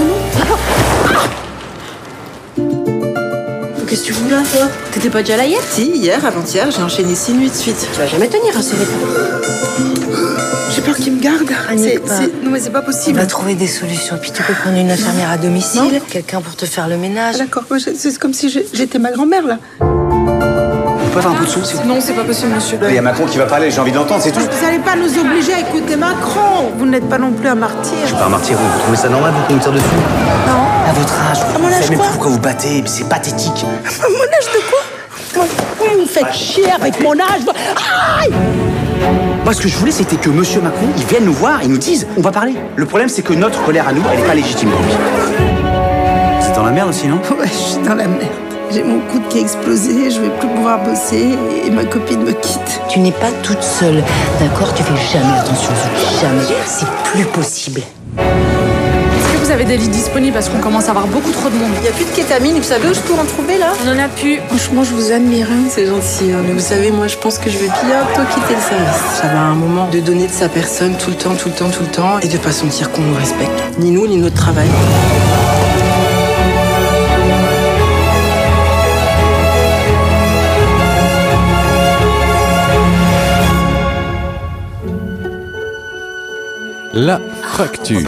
nous? Qu'est-ce que tu fous là, toi? T'étais pas déjà là hier? Si, hier, avant-hier, j'ai enchaîné six nuits de suite. Tu vas jamais tenir à ce rythme. J'ai peur qu'il me garde. Panique pas. C'est... Non mais c'est pas On possible. va trouver des solutions. Puis tu peux prendre une infirmière à domicile, quelqu'un pour te faire le ménage. Ah, d'accord, moi, c'est comme si j'étais ma grand-mère là. On peut avoir un peu de sous, s'il vous plaît? Non, c'est pas possible, monsieur. Il y a Macron qui va parler, j'ai envie de l'entendre, c'est tout. Vous n'allez pas nous obliger à écouter Macron. Vous n'êtes pas non plus un martyr. Je suis pas un martyr, vous trouvez ça normal, vous, qu'on me tire dessus? Non. À votre âge, vous mon âge savez même quoi? pourquoi vous battez, c'est pathétique. À mon âge de quoi? Moi, vous me faites chier avec mon âge. Aïe! Moi, ce que je voulais, c'était que monsieur Macron, il vienne nous voir et nous dise, on va parler. Le problème, c'est que notre colère à nous, elle est pas légitime pour lui. C'est dans la merde aussi, non? Ouais, je suis dans la merde. J'ai mon coude qui a explosé, je vais plus pouvoir bosser et ma copine me quitte. Tu n'es pas toute seule, d'accord? Tu fais jamais attention, jamais. C'est plus possible. Est-ce que vous avez des lits disponibles parce qu'on commence à avoir beaucoup trop de monde? Il n'y a plus de kétamine, vous savez où je peux en trouver là? On en a plus. Franchement, je vous admire. Hein. C'est gentil, hein, mais vous savez, moi je pense que je vais bientôt quitter le service. J'avais un moment de donner de sa personne tout le temps, tout le temps, tout le temps, et de pas sentir qu'on nous respecte. Ni nous, ni notre travail. La fracture.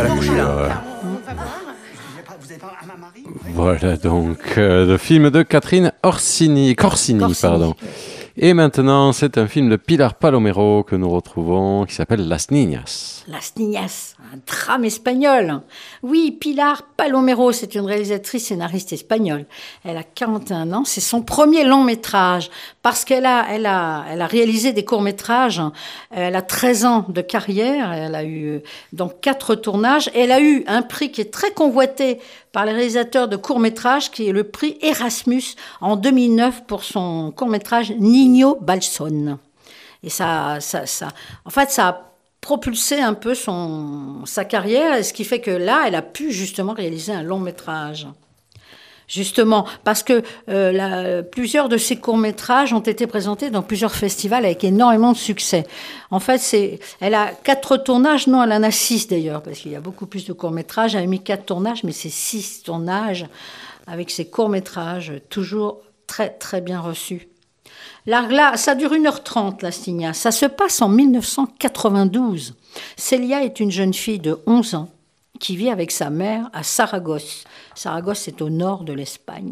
Voilà donc euh, le film de Catherine Orsini, Corsini, Corsini. pardon. Et maintenant, c'est un film de Pilar Palomero que nous retrouvons, qui s'appelle Las Niñas. Las Niñas, un drame espagnol. Oui, Pilar Palomero, c'est une réalisatrice scénariste espagnole. Elle a quarante et un ans, c'est son premier long métrage, parce qu'elle a, elle a, elle a réalisé des courts métrages. Elle a treize ans de carrière, elle a eu donc quatre tournages, et elle a eu un prix qui est très convoité par les réalisateurs de courts métrages, qui est le prix Erasmus en deux mille neuf pour son court métrage Niño Balsón. Et ça, ça, ça, en fait, ça a propulsé un peu son, sa carrière, ce qui fait que là, elle a pu justement réaliser un long métrage. Justement, parce que euh, la, plusieurs de ses courts-métrages ont été présentés dans plusieurs festivals avec énormément de succès. En fait, c'est, elle a quatre tournages, non, elle en a six d'ailleurs, parce qu'il y a beaucoup plus de courts-métrages. Elle a mis quatre tournages, mais c'est six tournages avec ses courts-métrages, toujours très, très bien reçus. Là, là, ça dure une heure trente, Las Niñas. Ça se passe en mille neuf cent quatre-vingt-douze. Célia est une jeune fille de onze ans qui vit avec sa mère à Saragosse. Saragosse est au nord de l'Espagne.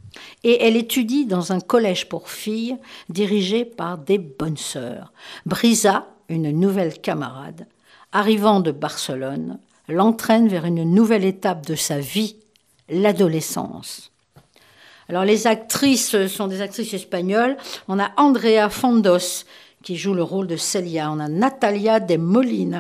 Et elle étudie dans un collège pour filles dirigé par des bonnes sœurs. Brisa, une nouvelle camarade, arrivant de Barcelone, l'entraîne vers une nouvelle étape de sa vie, l'adolescence. Alors les actrices sont des actrices espagnoles. On a Andrea Fondos qui joue le rôle de Célia. On a Natalia de Molina.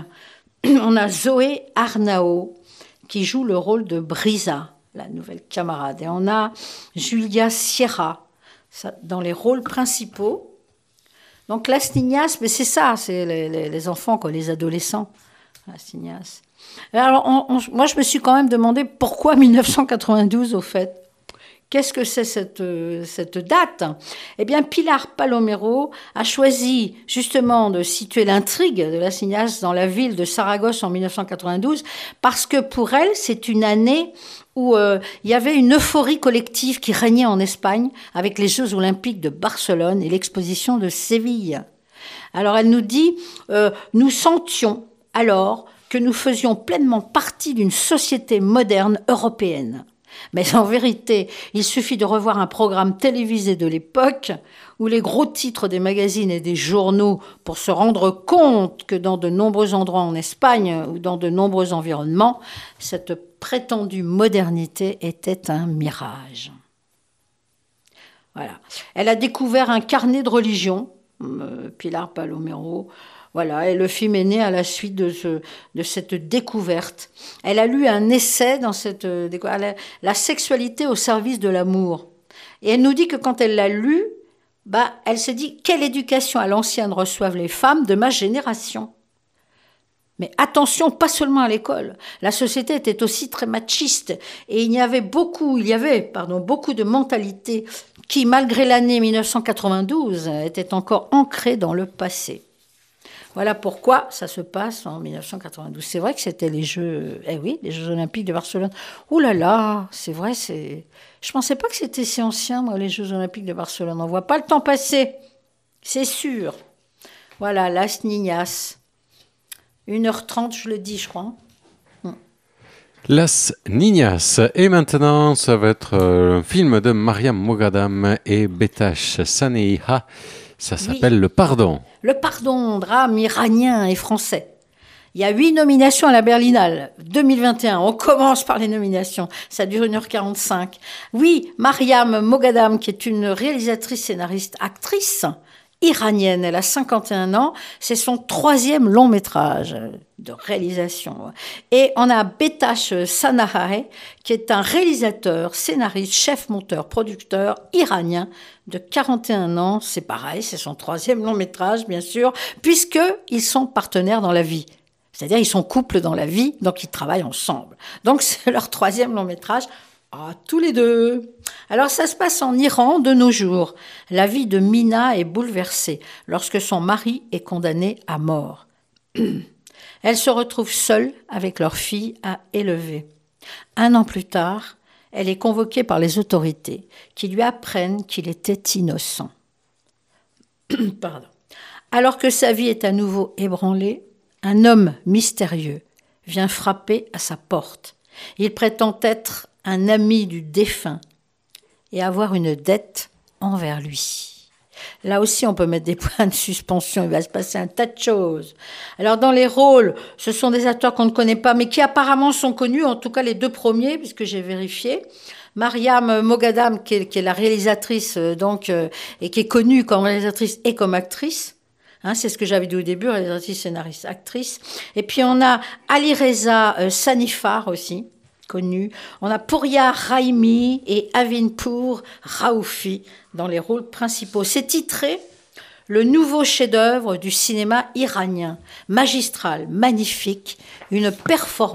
On a Zoé Arnao qui joue le rôle de Brisa, la nouvelle camarade. Et on a Julia Sierra dans les rôles principaux. Donc Las Niñas, mais c'est ça, c'est les, les, les enfants, quoi, les adolescents. Las Niñas. Alors on, on, moi je me suis quand même demandé pourquoi mille neuf cent quatre-vingt-douze au fait. Qu'est-ce que c'est cette, cette date? Eh bien, Pilar Palomero a choisi justement de situer l'intrigue de Las Niñas dans la ville de Saragosse en mille neuf cent quatre-vingt-douze parce que pour elle, c'est une année où euh, il y avait une euphorie collective qui régnait en Espagne avec les Jeux Olympiques de Barcelone et l'exposition de Séville. Alors, elle nous dit euh, « Nous sentions alors que nous faisions pleinement partie d'une société moderne européenne. » Mais en vérité, il suffit de revoir un programme télévisé de l'époque où les gros titres des magazines et des journaux pour se rendre compte que dans de nombreux endroits en Espagne ou dans de nombreux environnements, cette prétendue modernité était un mirage. Voilà. Elle a découvert un carnet de religion, euh, Pilar Palomero. Voilà, et le film est né à la suite de, ce, de cette découverte. Elle a lu un essai dans cette découverte, La sexualité au service de l'amour. Et elle nous dit que quand elle l'a lu, bah, elle se dit quelle éducation à l'ancienne reçoivent les femmes de ma génération. Mais attention, pas seulement à l'école. La société était aussi très machiste et il y avait beaucoup, il y avait, pardon, beaucoup de mentalités qui, malgré l'année mille neuf cent quatre-vingt-douze, étaient encore ancrées dans le passé. Voilà pourquoi ça se passe en mille neuf cent quatre-vingt-douze. C'est vrai que c'était les Jeux, eh oui, les Jeux Olympiques de Barcelone. Ouh là là, c'est vrai, c'est. Je pensais pas que c'était si ancien, moi, les Jeux Olympiques de Barcelone. On voit pas le temps passer, c'est sûr. Voilà, Las Niñas. une heure trente, je le dis, je crois. Las Niñas. Et maintenant, ça va être euh, un film de Mariam Moghadam et Betash Saneiha. Ça s'appelle oui. Le Pardon. Le Pardon, drame iranien et français. Il y a huit nominations à la Berlinale deux mille vingt et un. On commence par les nominations. Ça dure une heure quarante-cinq. Oui, Mariam Moghadam, qui est une réalisatrice, scénariste, actrice iranienne. Elle a cinquante et un ans. C'est son troisième long métrage de réalisation. Et on a Betash Saneiha, qui est un réalisateur, scénariste, chef, monteur, producteur iranien de quarante et un ans. C'est pareil, c'est son troisième long métrage, bien sûr, puisqu'ils sont partenaires dans la vie. C'est-à-dire, ils sont couple dans la vie, donc ils travaillent ensemble. Donc, c'est leur troisième long métrage. Ah, tous les deux. Alors, ça se passe en Iran de nos jours. La vie de Mina est bouleversée lorsque son mari est condamné à mort. Elle se retrouve seule avec leur fille à élever. Un an plus tard, elle est convoquée par les autorités qui lui apprennent qu'il était innocent. Pardon. Alors que sa vie est à nouveau ébranlée, un homme mystérieux vient frapper à sa porte. Il prétend être un ami du défunt et avoir une dette envers lui. Là aussi, on peut mettre des points de suspension. Il va se passer un tas de choses. Alors, dans les rôles, ce sont des acteurs qu'on ne connaît pas, mais qui apparemment sont connus, en tout cas les deux premiers, puisque j'ai vérifié. Mariam Moghadam, qui est, qui est la réalisatrice, donc, euh, et qui est connue comme réalisatrice et comme actrice. Hein, c'est ce que j'avais dit au début, réalisatrice, scénariste, actrice. Et puis, on a Alireza euh, Sanifar aussi, connu. On a Pouria Raimi et Avinpour Raoufi dans les rôles principaux. C'est titré « Le nouveau chef-d'œuvre du cinéma iranien, magistral, magnifique, une performance ».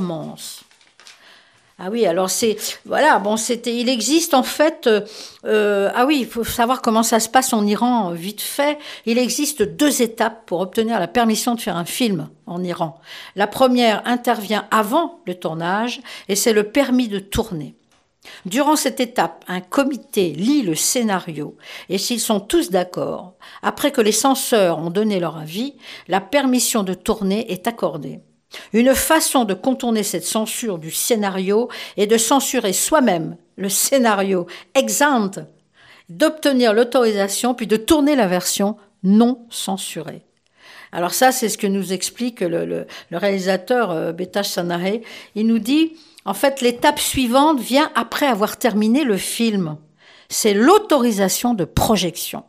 Ah oui, alors c'est... Voilà, bon, c'était... Il existe en fait... Euh, ah oui, il faut savoir comment ça se passe en Iran, vite fait. Il existe deux étapes pour obtenir la permission de faire un film en Iran. La première intervient avant le tournage et c'est le permis de tourner. Durant cette étape, un comité lit le scénario et s'ils sont tous d'accord, après que les censeurs ont donné leur avis, la permission de tourner est accordée. Une façon de contourner cette censure du scénario est de censurer soi-même le scénario ex ante, d'obtenir l'autorisation puis de tourner la version non censurée. Alors ça, c'est ce que nous explique le, le, le réalisateur euh, Betash Saneiha. Il nous dit, en fait, l'étape suivante vient après avoir terminé le film. C'est l'autorisation de projection.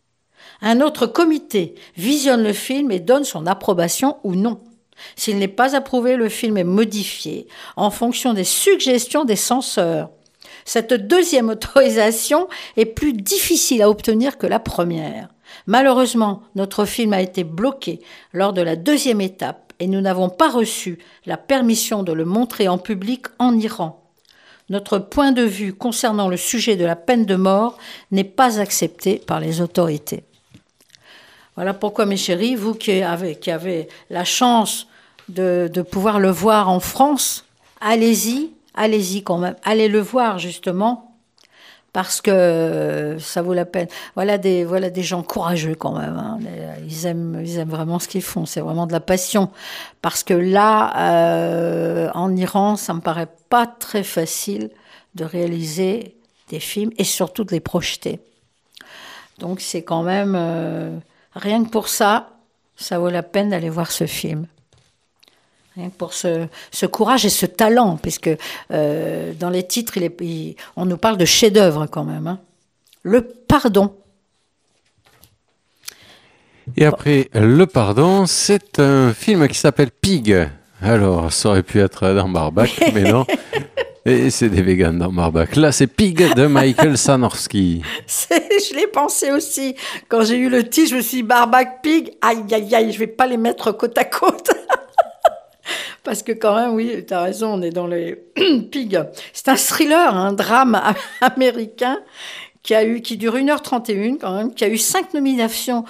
Un autre comité visionne le film et donne son approbation ou non. S'il n'est pas approuvé, le film est modifié en fonction des suggestions des censeurs. Cette deuxième autorisation est plus difficile à obtenir que la première. Malheureusement, notre film a été bloqué lors de la deuxième étape et nous n'avons pas reçu la permission de le montrer en public en Iran. Notre point de vue concernant le sujet de la peine de mort n'est pas accepté par les autorités. Voilà pourquoi, mes chéris, vous qui avez, qui avez la chance de, de pouvoir le voir en France, allez-y, allez-y quand même, allez le voir justement, parce que ça vaut la peine. Voilà des, voilà des gens courageux quand même, hein. Ils aiment, ils aiment vraiment ce qu'ils font, c'est vraiment de la passion. Parce que là, euh, en Iran, ça me paraît pas très facile de réaliser des films et surtout de les projeter. Donc c'est quand même... Euh, Rien que pour ça, ça vaut la peine d'aller voir ce film. Rien que pour ce, ce courage et ce talent, puisque euh, dans les titres, il est, il, on nous parle de chef-d'œuvre quand même. Hein. Le Pardon. Et après Le Pardon, c'est un film qui s'appelle Pig. Alors, ça aurait pu être dans Barbac, mais non. Et c'est des véganes dans Barbac. Là, c'est Pig de Michael Sanorski. Je l'ai pensé aussi. Quand j'ai eu le titre, je me suis dit Barbac, Pig. Aïe, aïe, aïe, je vais pas les mettre côte à côte. Parce que quand même, oui, tu as raison, on est dans les Pig. C'est un thriller, un drame américain qui a eu, qui dure une heure trente et un quand même, qui a eu cinq nominations,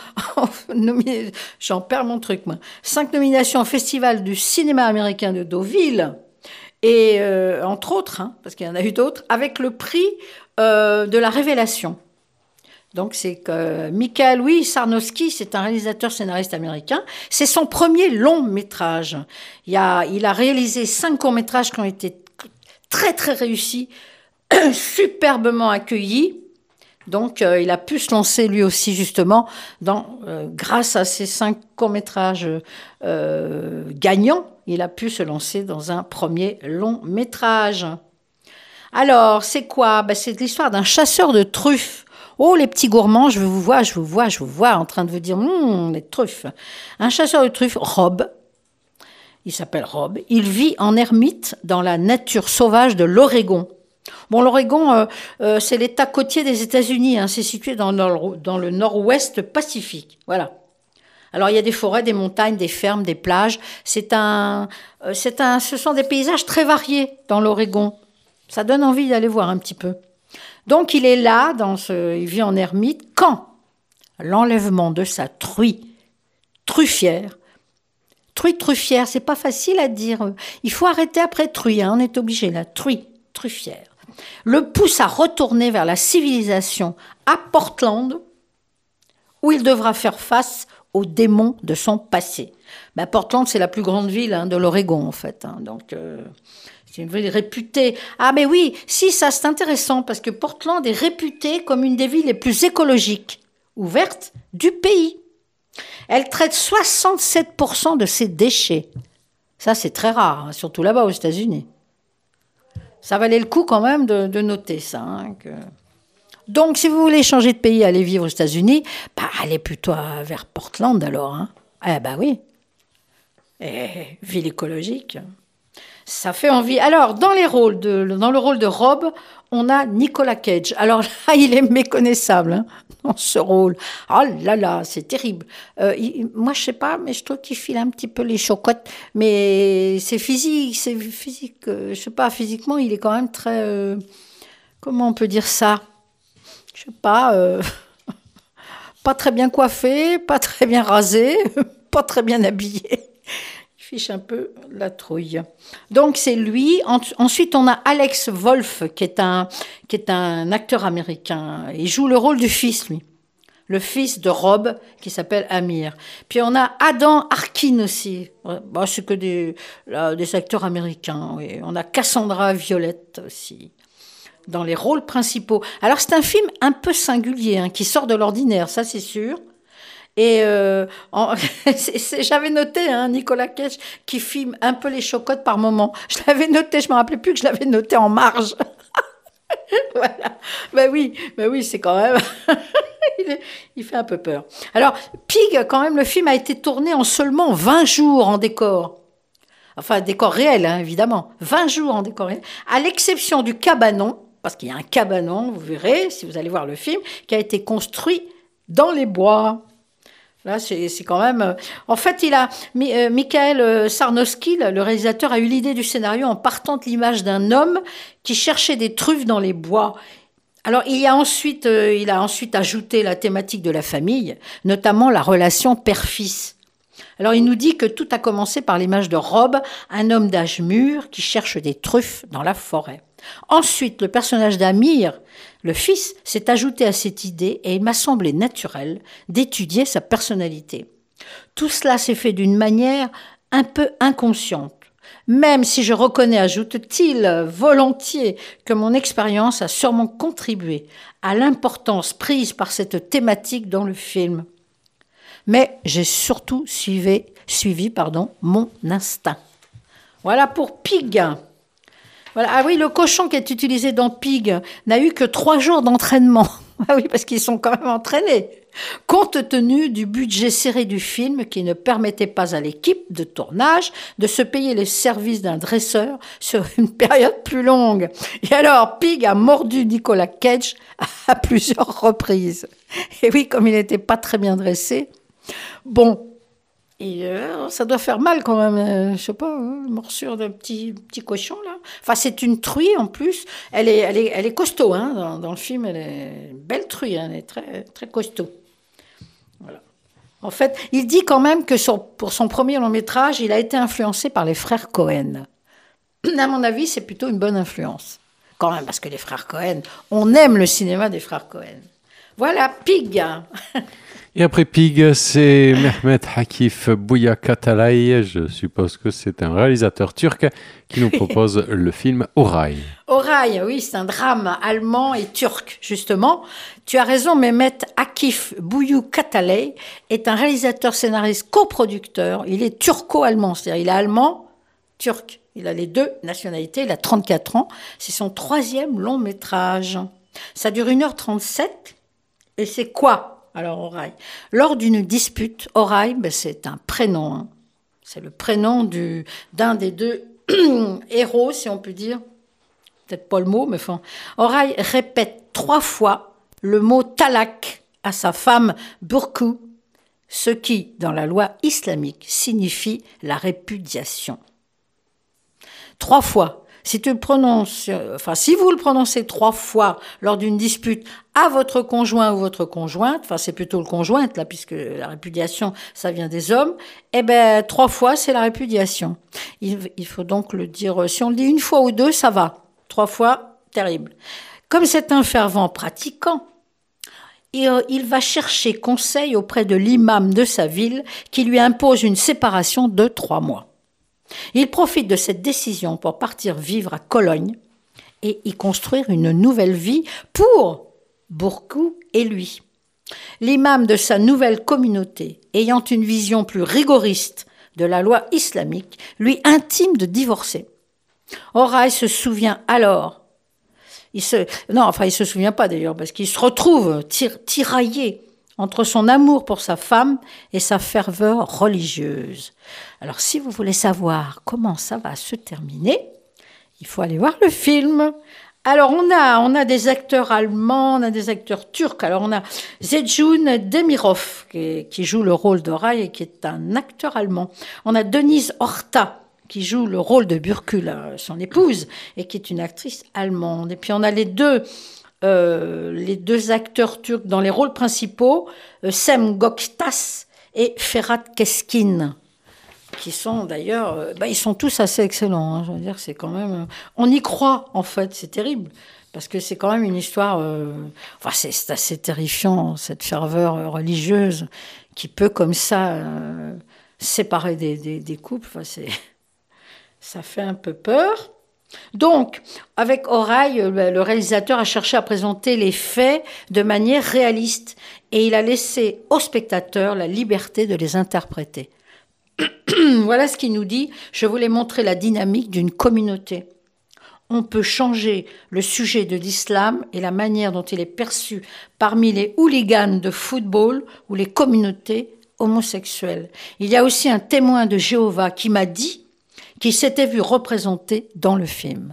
j'en perds mon truc moi, cinq nominations au Festival du cinéma américain de Deauville, et euh, entre autres, hein, parce qu'il y en a eu d'autres, avec le prix euh, de la révélation. Donc c'est que Michael Louis Sarnowski, c'est un réalisateur scénariste américain, c'est son premier long métrage. Il a, il a réalisé cinq courts métrages qui ont été très très réussis, superbement accueillis. Donc, euh, il a pu se lancer lui aussi, justement, dans, euh, grâce à ces cinq courts-métrages euh, gagnants, il a pu se lancer dans un premier long-métrage. Alors, c'est quoi? Ben, c'est l'histoire d'un chasseur de truffes. Oh, les petits gourmands, je vous vois, je vous vois, je vous vois en train de vous dire, hum, les truffes. Un chasseur de truffes, Rob, il s'appelle Rob, il vit en ermite dans la nature sauvage de l'Oregon. Bon, l'Oregon, euh, euh, c'est l'état côtier des États-Unis, hein, c'est situé dans, dans, dans le nord-ouest Pacifique, voilà. Alors, il y a des forêts, des montagnes, des fermes, des plages. C'est un, euh, c'est un, ce sont des paysages très variés dans l'Oregon. Ça donne envie d'aller voir un petit peu. Donc, il est là, dans ce, il vit en ermite, quand l'enlèvement de sa truie truffière. Truie truffière, c'est pas facile à dire. Il faut arrêter après truie, hein, on est obligé, la truie truffière. Le pousse à retourner vers la civilisation à Portland, où il devra faire face aux démons de son passé. Ben, Portland, c'est la plus grande ville hein, de l'Oregon, en fait. Hein, donc, euh, c'est une ville réputée. Ah, mais oui, si, ça, c'est intéressant, parce que Portland est réputée comme une des villes les plus écologiques, ouvertes, du pays. Elle traite soixante-sept pour cent de ses déchets. Ça, c'est très rare, hein, surtout là-bas aux États-Unis. Ça valait le coup quand même de, de noter ça. Hein, que... Donc, si vous voulez changer de pays, aller vivre aux États-Unis, bah, allez plutôt vers Portland alors. Hein. Eh ben oui. Et, ville écologique. Ça fait envie. Alors, dans, les rôles de, dans le rôle de Rob, on a Nicolas Cage. Alors là, il est méconnaissable hein, dans ce rôle. Oh là là, c'est terrible. Euh, il, moi, je sais pas, mais je trouve qu'il file un petit peu les chocottes. Mais c'est physique, c'est physique. Euh, je sais pas, physiquement, il est quand même très... Euh, comment on peut dire ça? Je sais pas... Euh, pas très bien coiffé, pas très bien rasé, pas très bien habillé. Fiche un peu la trouille. Donc, c'est lui. En, ensuite, on a Alex Wolff, qui est, un, qui est un acteur américain. Il joue le rôle du fils, lui. Le fils de Rob, qui s'appelle Amir. Puis, on a Adam Arkin aussi. Bon, c'est que des, là, des acteurs américains. Oui. On a Cassandra Violette aussi, dans les rôles principaux. Alors, c'est un film un peu singulier, hein, qui sort de l'ordinaire, ça, c'est sûr. Et euh, en, c'est, c'est, j'avais noté hein, Nicolas Cage qui filme un peu les chocottes par moment. Je l'avais noté, je me rappelais plus que je l'avais noté en marge. Voilà. Ben oui, ben oui, c'est quand même. il, est, il fait un peu peur. Alors, Pig, quand même, le film a été tourné en seulement vingt jours en décor. Enfin, décor réel, hein, évidemment. vingt jours en décor réel. À l'exception du cabanon, parce qu'il y a un cabanon, vous verrez, si vous allez voir le film, qui a été construit dans les bois. Là, c'est, c'est quand même... Euh, en fait, il a, euh, Michael Sarnowski, le réalisateur, a eu l'idée du scénario en partant de l'image d'un homme qui cherchait des truffes dans les bois. Alors, il, y a ensuite, euh, il a ensuite ajouté la thématique de la famille, notamment la relation père-fils. Alors, il nous dit que tout a commencé par l'image de Rob, un homme d'âge mûr qui cherche des truffes dans la forêt. Ensuite, le personnage d'Amir, le fils, s'est ajouté à cette idée et il m'a semblé naturel d'étudier sa personnalité. Tout cela s'est fait d'une manière un peu inconsciente, même si je reconnais, ajoute-t-il volontiers, que mon expérience a sûrement contribué à l'importance prise par cette thématique dans le film. Mais j'ai surtout suivi, suivi pardon, mon instinct. Voilà pour Pig. Voilà. Ah oui, le cochon qui est utilisé dans Pig n'a eu que trois jours d'entraînement. Ah oui, parce qu'ils sont quand même entraînés. Compte tenu du budget serré du film qui ne permettait pas à l'équipe de tournage de se payer les services d'un dresseur sur une période plus longue. Et alors, Pig a mordu Nicolas Cage à plusieurs reprises. Et oui, comme il n'était pas très bien dressé. Bon, Et euh, ça doit faire mal quand même, euh, je sais pas, hein, une morsure d'un petit, petit cochon là. Enfin, c'est une truie en plus. Elle est, elle est, elle est costaud, hein, dans, dans le film. Elle est une belle truie, hein, elle est très, très costaud. Voilà. En fait, il dit quand même que son, pour son premier long métrage, il a été influencé par les frères Cohen. À mon avis, c'est plutôt une bonne influence. Quand même, parce que les frères Cohen, on aime le cinéma des frères Cohen. Voilà, Pig. Et après Pig, c'est Mehmet Akif Buyakatalay. Je suppose que c'est un réalisateur turc qui nous propose le film Oray. Oray, oui, c'est un drame allemand et turc, justement. Tu as raison, Mehmet Akif Buyakatalay est un réalisateur, scénariste, coproducteur. Il est turco-allemand, c'est-à-dire il est allemand, turc. Il a les deux nationalités, il a trente-quatre ans. C'est son troisième long métrage. Ça dure une heure trente-sept. Et c'est quoi ? Alors, Oray. Lors d'une dispute, Oray, ben, c'est un prénom. Hein. C'est le prénom du, d'un des deux héros, si on peut dire. Peut-être pas le mot, mais enfin. Oray répète trois fois le mot talak à sa femme Burku, ce qui, dans la loi islamique, signifie la répudiation. Trois fois. Si tu le prononces, enfin, si vous le prononcez trois fois lors d'une dispute à votre conjoint ou votre conjointe, enfin, c'est plutôt le conjointe, là, puisque la répudiation, ça vient des hommes, eh ben, trois fois, c'est la répudiation. Il, il faut donc le dire, si on le dit une fois ou deux, ça va. Trois fois, terrible. Comme c'est un fervent pratiquant, il, il va chercher conseil auprès de l'imam de sa ville qui lui impose une séparation de trois mois. Il profite de cette décision pour partir vivre à Cologne et y construire une nouvelle vie pour Burku et lui. L'imam de sa nouvelle communauté, ayant une vision plus rigoriste de la loi islamique, lui intime de divorcer. Oray se souvient alors, il se, non, enfin il se souvient pas d'ailleurs, parce qu'il se retrouve tir, tiraillé entre son amour pour sa femme et sa ferveur religieuse. Alors, si vous voulez savoir comment ça va se terminer, il faut aller voir le film. Alors, on a, on a des acteurs allemands, on a des acteurs turcs. Alors, on a Ceyhun Demirov, qui, qui joue le rôle d'Oray et qui est un acteur allemand. On a Denise Horta, qui joue le rôle de Burku, son épouse, et qui est une actrice allemande. Et puis, on a les deux... Euh, les deux acteurs turcs dans les rôles principaux, euh, Sem Göktaş et Ferhat Keskin, qui sont d'ailleurs, euh, bah, ils sont tous assez excellents. Hein, je veux dire, c'est quand même, euh, on y croit en fait, c'est terrible parce que c'est quand même une histoire. Euh, enfin, c'est, c'est assez terrifiant cette ferveur religieuse qui peut comme ça euh, séparer des, des, des couples. Enfin, c'est, ça fait un peu peur. Donc, avec Oray, le réalisateur a cherché à présenter les faits de manière réaliste et il a laissé aux spectateurs la liberté de les interpréter. Voilà ce qu'il nous dit. Je voulais montrer la dynamique d'une communauté. On peut changer le sujet de l'islam et la manière dont il est perçu parmi les hooligans de football ou les communautés homosexuelles. Il y a aussi un témoin de Jéhovah qui m'a dit qui s'était vu représenté dans le film.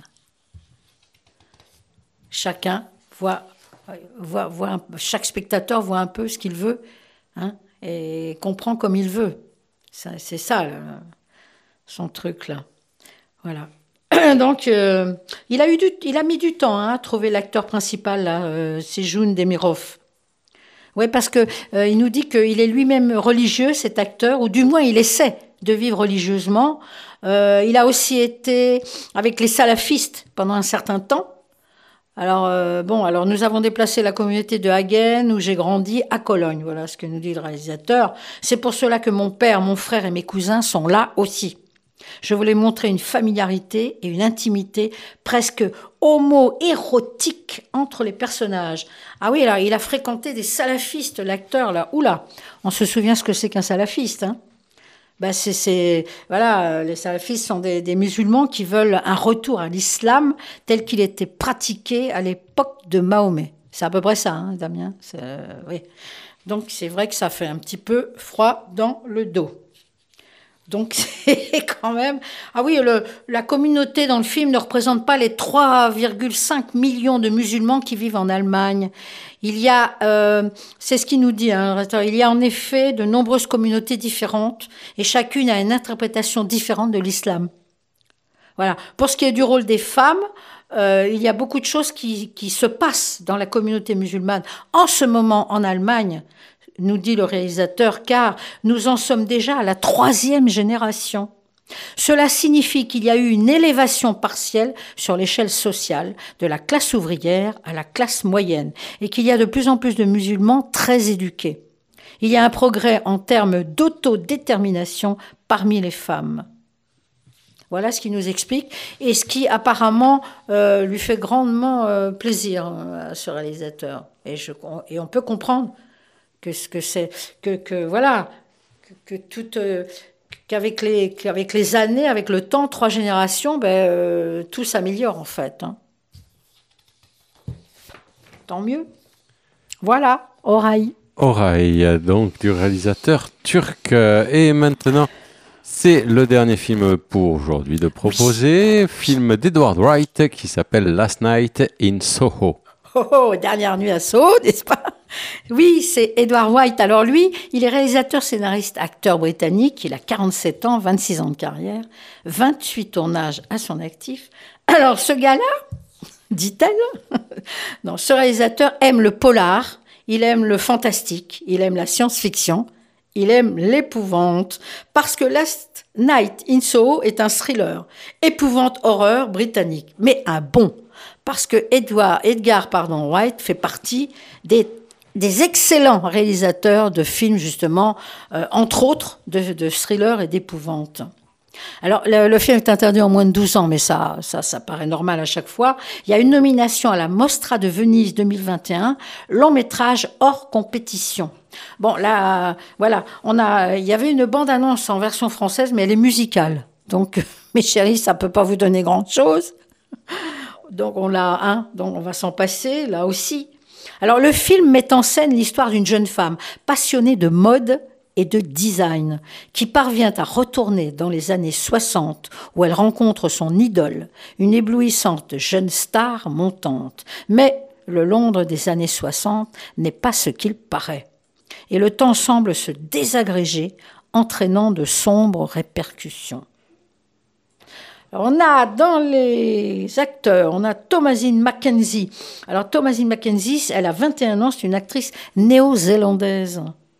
Chacun voit, voit, voit chaque spectateur voit un peu ce qu'il veut, hein, et comprend comme il veut. Ça, c'est ça, là, son truc là. Voilà. Donc, euh, il a eu du, il a mis du temps hein, à trouver l'acteur principal là, euh, Ceyhun Demirov. Oui, parce que euh, il nous dit qu'il est lui-même religieux, cet acteur, ou du moins il essaie de vivre religieusement. Euh, il a aussi été avec les salafistes pendant un certain temps. Alors, euh, bon, alors nous avons déplacé la communauté de Hagen, où j'ai grandi, à Cologne. Voilà ce que nous dit le réalisateur. C'est pour cela que mon père, mon frère et mes cousins sont là aussi. Je voulais montrer une familiarité et une intimité presque homo-érotique entre les personnages. Ah oui, alors il a fréquenté des salafistes, l'acteur, là. Oula, on se souvient ce que c'est qu'un salafiste, hein. Ben c'est, c'est, voilà, les salafistes sont des, des musulmans qui veulent un retour à l'islam tel qu'il était pratiqué à l'époque de Mahomet. C'est à peu près ça, hein, Damien. C'est, euh, oui. Donc c'est vrai que ça fait un petit peu froid dans le dos. Donc c'est quand même... Ah oui, le, la communauté dans le film ne représente pas les trois virgule cinq millions de musulmans qui vivent en Allemagne. Il y a, euh, c'est ce qu'il nous dit, hein, il y a en effet de nombreuses communautés différentes et chacune a une interprétation différente de l'islam. Voilà. Pour ce qui est du rôle des femmes, euh, il y a beaucoup de choses qui, qui se passent dans la communauté musulmane en ce moment en Allemagne, nous dit le réalisateur, car nous en sommes déjà à la troisième génération. Cela signifie qu'il y a eu une élévation partielle sur l'échelle sociale, de la classe ouvrière à la classe moyenne, et qu'il y a de plus en plus de musulmans très éduqués. Il y a un progrès en termes d'autodétermination parmi les femmes. Voilà ce qu'il nous explique, et ce qui apparemment euh, lui fait grandement euh, plaisir à ce réalisateur. Et, je, et on peut comprendre que ce que c'est, que, que voilà, que, que toute... Euh, qu'avec les, qu'avec les années, avec le temps, trois générations, ben, euh, tout s'améliore en fait. Hein. Tant mieux. Voilà, Oray. Oray, donc du réalisateur turc. Et maintenant, c'est le dernier film pour aujourd'hui de proposer. Oui. Film d'Edward Wright qui s'appelle Last Night in Soho. Oh, oh, dernière nuit à Soho, n'est-ce pas? Oui, c'est Edward Wright. Alors lui, il est réalisateur, scénariste, acteur britannique. Il a quarante-sept ans, vingt-six ans de carrière, vingt-huit tournages à son actif. Alors ce gars-là, dit-elle, non, ce réalisateur aime le polar, il aime le fantastique, il aime la science-fiction, il aime l'épouvante, parce que Last Night in Soho est un thriller, épouvante horreur britannique, mais un bon, parce que Edward, Edgar pardon, Wright fait partie des des excellents réalisateurs de films, justement, euh, entre autres, de, de thrillers et d'épouvante. Alors, le, le film est interdit en moins de douze ans, mais ça, ça, ça paraît normal à chaque fois. Il y a une nomination à la Mostra de Venise deux mille vingt et un, long métrage hors compétition. Bon, là, voilà, on a, il y avait une bande-annonce en version française, mais elle est musicale. Donc, mes chéris, ça peut pas vous donner grand-chose. Donc, on l'a, hein, donc on va s'en passer, là aussi. Alors, le film met en scène l'histoire d'une jeune femme passionnée de mode et de design, qui parvient à retourner dans les années soixante, où elle rencontre son idole, une éblouissante jeune star montante. Mais le Londres des années soixante n'est pas ce qu'il paraît. Et le temps semble se désagréger, entraînant de sombres répercussions. Alors, on a dans les acteurs, on a Thomasin McKenzie. Alors, Thomasin McKenzie, elle a vingt et un ans, c'est une actrice néo-zélandaise.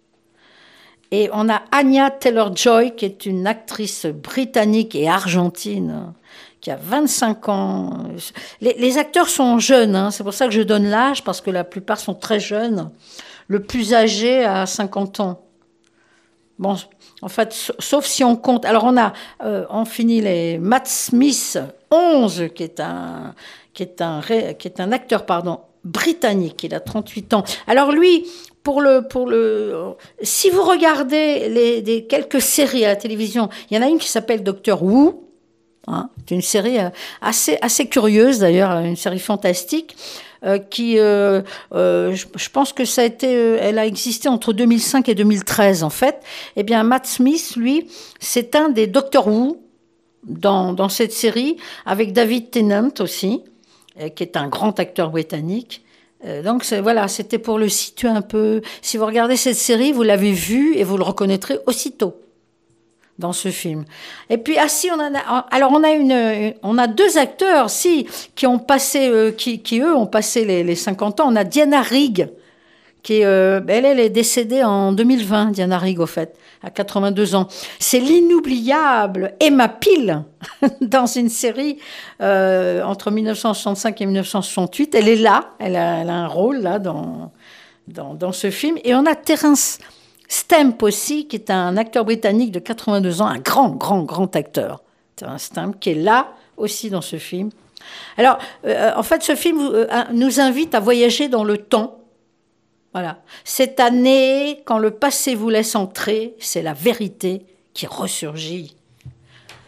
Et on a Anya Taylor-Joy, qui est une actrice britannique et argentine, qui a vingt-cinq ans. Les, les acteurs sont jeunes, hein, c'est pour ça que je donne l'âge, parce que la plupart sont très jeunes. Le plus âgé a cinquante ans. Bon, en fait, sauf si on compte. Alors, on a, euh, on finit les Matt Smith, onze, qui est un, qui est un, qui est un acteur, pardon, britannique. Il a trente-huit ans. Alors, lui, pour le, pour le, si vous regardez les, des, quelques séries à la télévision, il y en a une qui s'appelle Doctor Who. Hein, c'est une série assez, assez curieuse, d'ailleurs, une série fantastique. Euh, qui, euh, euh, je, je pense que ça a été, euh, elle a existé entre deux mille cinq et deux mille treize en fait. Eh bien, Matt Smith, lui, c'est un des Doctor Who dans, dans cette série, avec David Tennant aussi, euh, qui est un grand acteur britannique. Euh, donc c'est, voilà, c'était pour le situer un peu. Si vous regardez cette série, vous l'avez vu et vous le reconnaîtrez aussitôt dans ce film. Et puis, ah si, on en a, alors on a une, on a deux acteurs, si, qui ont passé, euh, qui, qui eux ont passé les, les cinquante ans. On a Diana Rigg, qui est, euh, elle, elle est décédée en deux mille vingt, Diana Rigg, au fait, à quatre-vingt-deux ans. C'est l'inoubliable Emma Peel, dans une série, euh, entre mille neuf cent soixante-cinq et mille neuf cent soixante-huit. Elle est là, elle a, elle a un rôle, là, dans, dans, dans ce film. Et on a Terence Stamp aussi, qui est un acteur britannique de quatre-vingt-deux ans, un grand, grand, grand acteur. Terence Stamp, qui est là aussi dans ce film. Alors, euh, en fait, ce film euh, nous invite à voyager dans le temps. Voilà. Cette année, quand le passé vous laisse entrer, c'est la vérité qui ressurgit.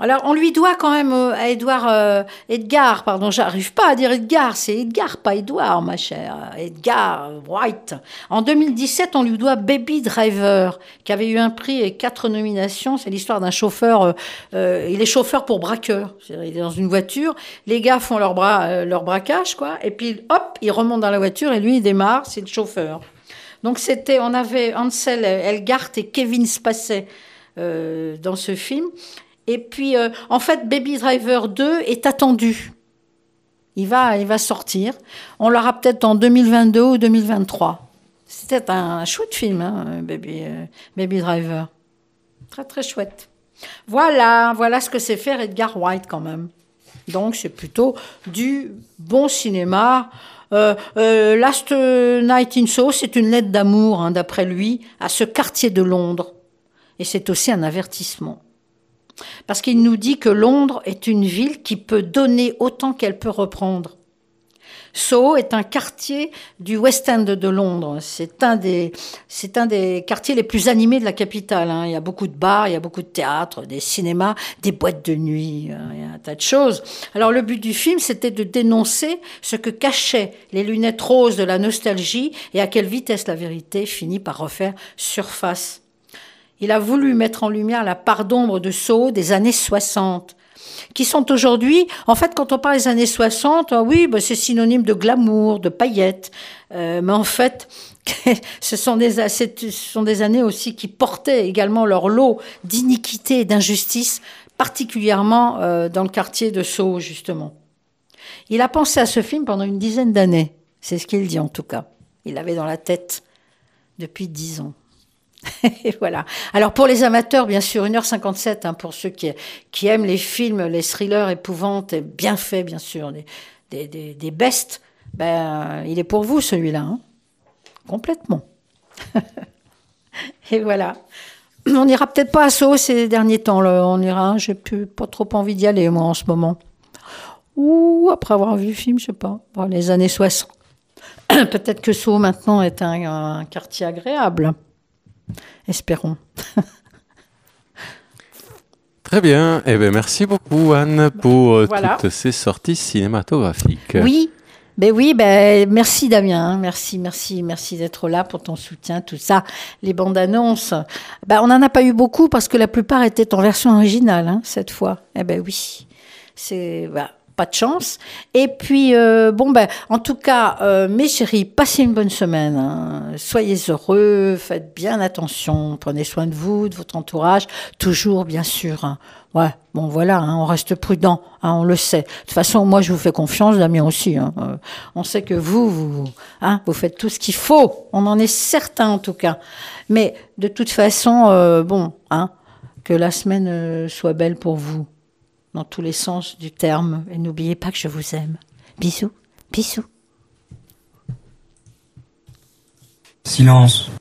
Alors, on lui doit quand même euh, à Edouard, euh, Edgar, pardon, j'arrive pas à dire Edgar, c'est Edgar, pas Edouard, ma chère, Edgar Wright. En deux mille dix-sept, on lui doit Baby Driver, qui avait eu un prix et quatre nominations. C'est l'histoire d'un chauffeur, euh, euh, il est chauffeur pour braqueur. C'est-à-dire, il est dans une voiture, les gars font leur, bra, euh, leur braquage, quoi, et puis hop, il remonte dans la voiture et lui, il démarre, c'est le chauffeur. Donc, c'était, on avait Ansel Elgort et Kevin Spacey euh, dans ce film. Et puis, euh, en fait, Baby Driver deux est attendu. Il va, il va sortir. On l'aura peut-être en deux mille vingt-deux ou deux mille vingt-trois. C'était un chouette film, hein, Baby, euh, Baby Driver. Très, très chouette. Voilà, voilà ce que c'est faire Edgar Wright, quand même. Donc, c'est plutôt du bon cinéma. Euh, euh, Last Night in Soho, c'est une lettre d'amour, hein, d'après lui, à ce quartier de Londres. Et c'est aussi un avertissement. Parce qu'il nous dit que Londres est une ville qui peut donner autant qu'elle peut reprendre. Soho est un quartier du West End de Londres. C'est un des, c'est un des quartiers les plus animés de la capitale, hein. Il y a beaucoup de bars, il y a beaucoup de théâtres, des cinémas, des boîtes de nuit, hein. Il y a un tas de choses. Alors le but du film, c'était de dénoncer ce que cachaient les lunettes roses de la nostalgie et à quelle vitesse la vérité finit par refaire surface. Il a voulu mettre en lumière la part d'ombre de Soho des années soixante, qui sont aujourd'hui, en fait, quand on parle des années soixante, oui, bah, c'est synonyme de glamour, de paillettes, euh, mais en fait, ce sont, des, ce sont des années aussi qui portaient également leur lot d'iniquité et d'injustice, particulièrement euh, dans le quartier de Soho, justement. Il a pensé à ce film pendant une dizaine d'années, c'est ce qu'il dit en tout cas. Il l'avait dans la tête depuis dix ans. Et voilà. Alors pour les amateurs, bien sûr, une heure cinquante-sept, hein, pour ceux qui, qui aiment les films, les thrillers épouvantes, et bien faits, bien sûr, des, des, des, des bestes, ben, il est pour vous celui-là, hein. Complètement. Et voilà. On n'ira peut-être pas à Soho ces derniers temps, là. On ira, hein, j'ai plus, pas trop envie d'y aller, moi, en ce moment. Ou après avoir vu le film, je sais pas, bon, les années soixante. Peut-être que Soho maintenant est un, un quartier agréable. Espérons. Très bien. Eh bien, merci beaucoup, Anne, pour euh, voilà. toutes ces sorties cinématographiques. Oui, ben oui, ben merci Damien, merci, merci, merci d'être là pour ton soutien, tout ça. Les bandes annonces, ben on n'en a pas eu beaucoup parce que la plupart étaient en version originale, hein, cette fois. Eh ben oui, c'est ben, pas de chance. Et puis, euh, bon, ben, en tout cas, euh, mes chéris, passez une bonne semaine, hein. Soyez heureux, faites bien attention, prenez soin de vous, de votre entourage, toujours, bien sûr. Hein. Ouais, bon, voilà, hein, on reste prudent, hein, on le sait. De toute façon, moi, je vous fais confiance, Damien aussi. Hein. Euh, on sait que vous, vous, hein, vous faites tout ce qu'il faut. On en est certain, en tout cas. Mais de toute façon, euh, bon, hein, que la semaine euh, soit belle pour vous. Dans tous les sens du terme. Et n'oubliez pas que je vous aime. Bisous, bisous. Silence.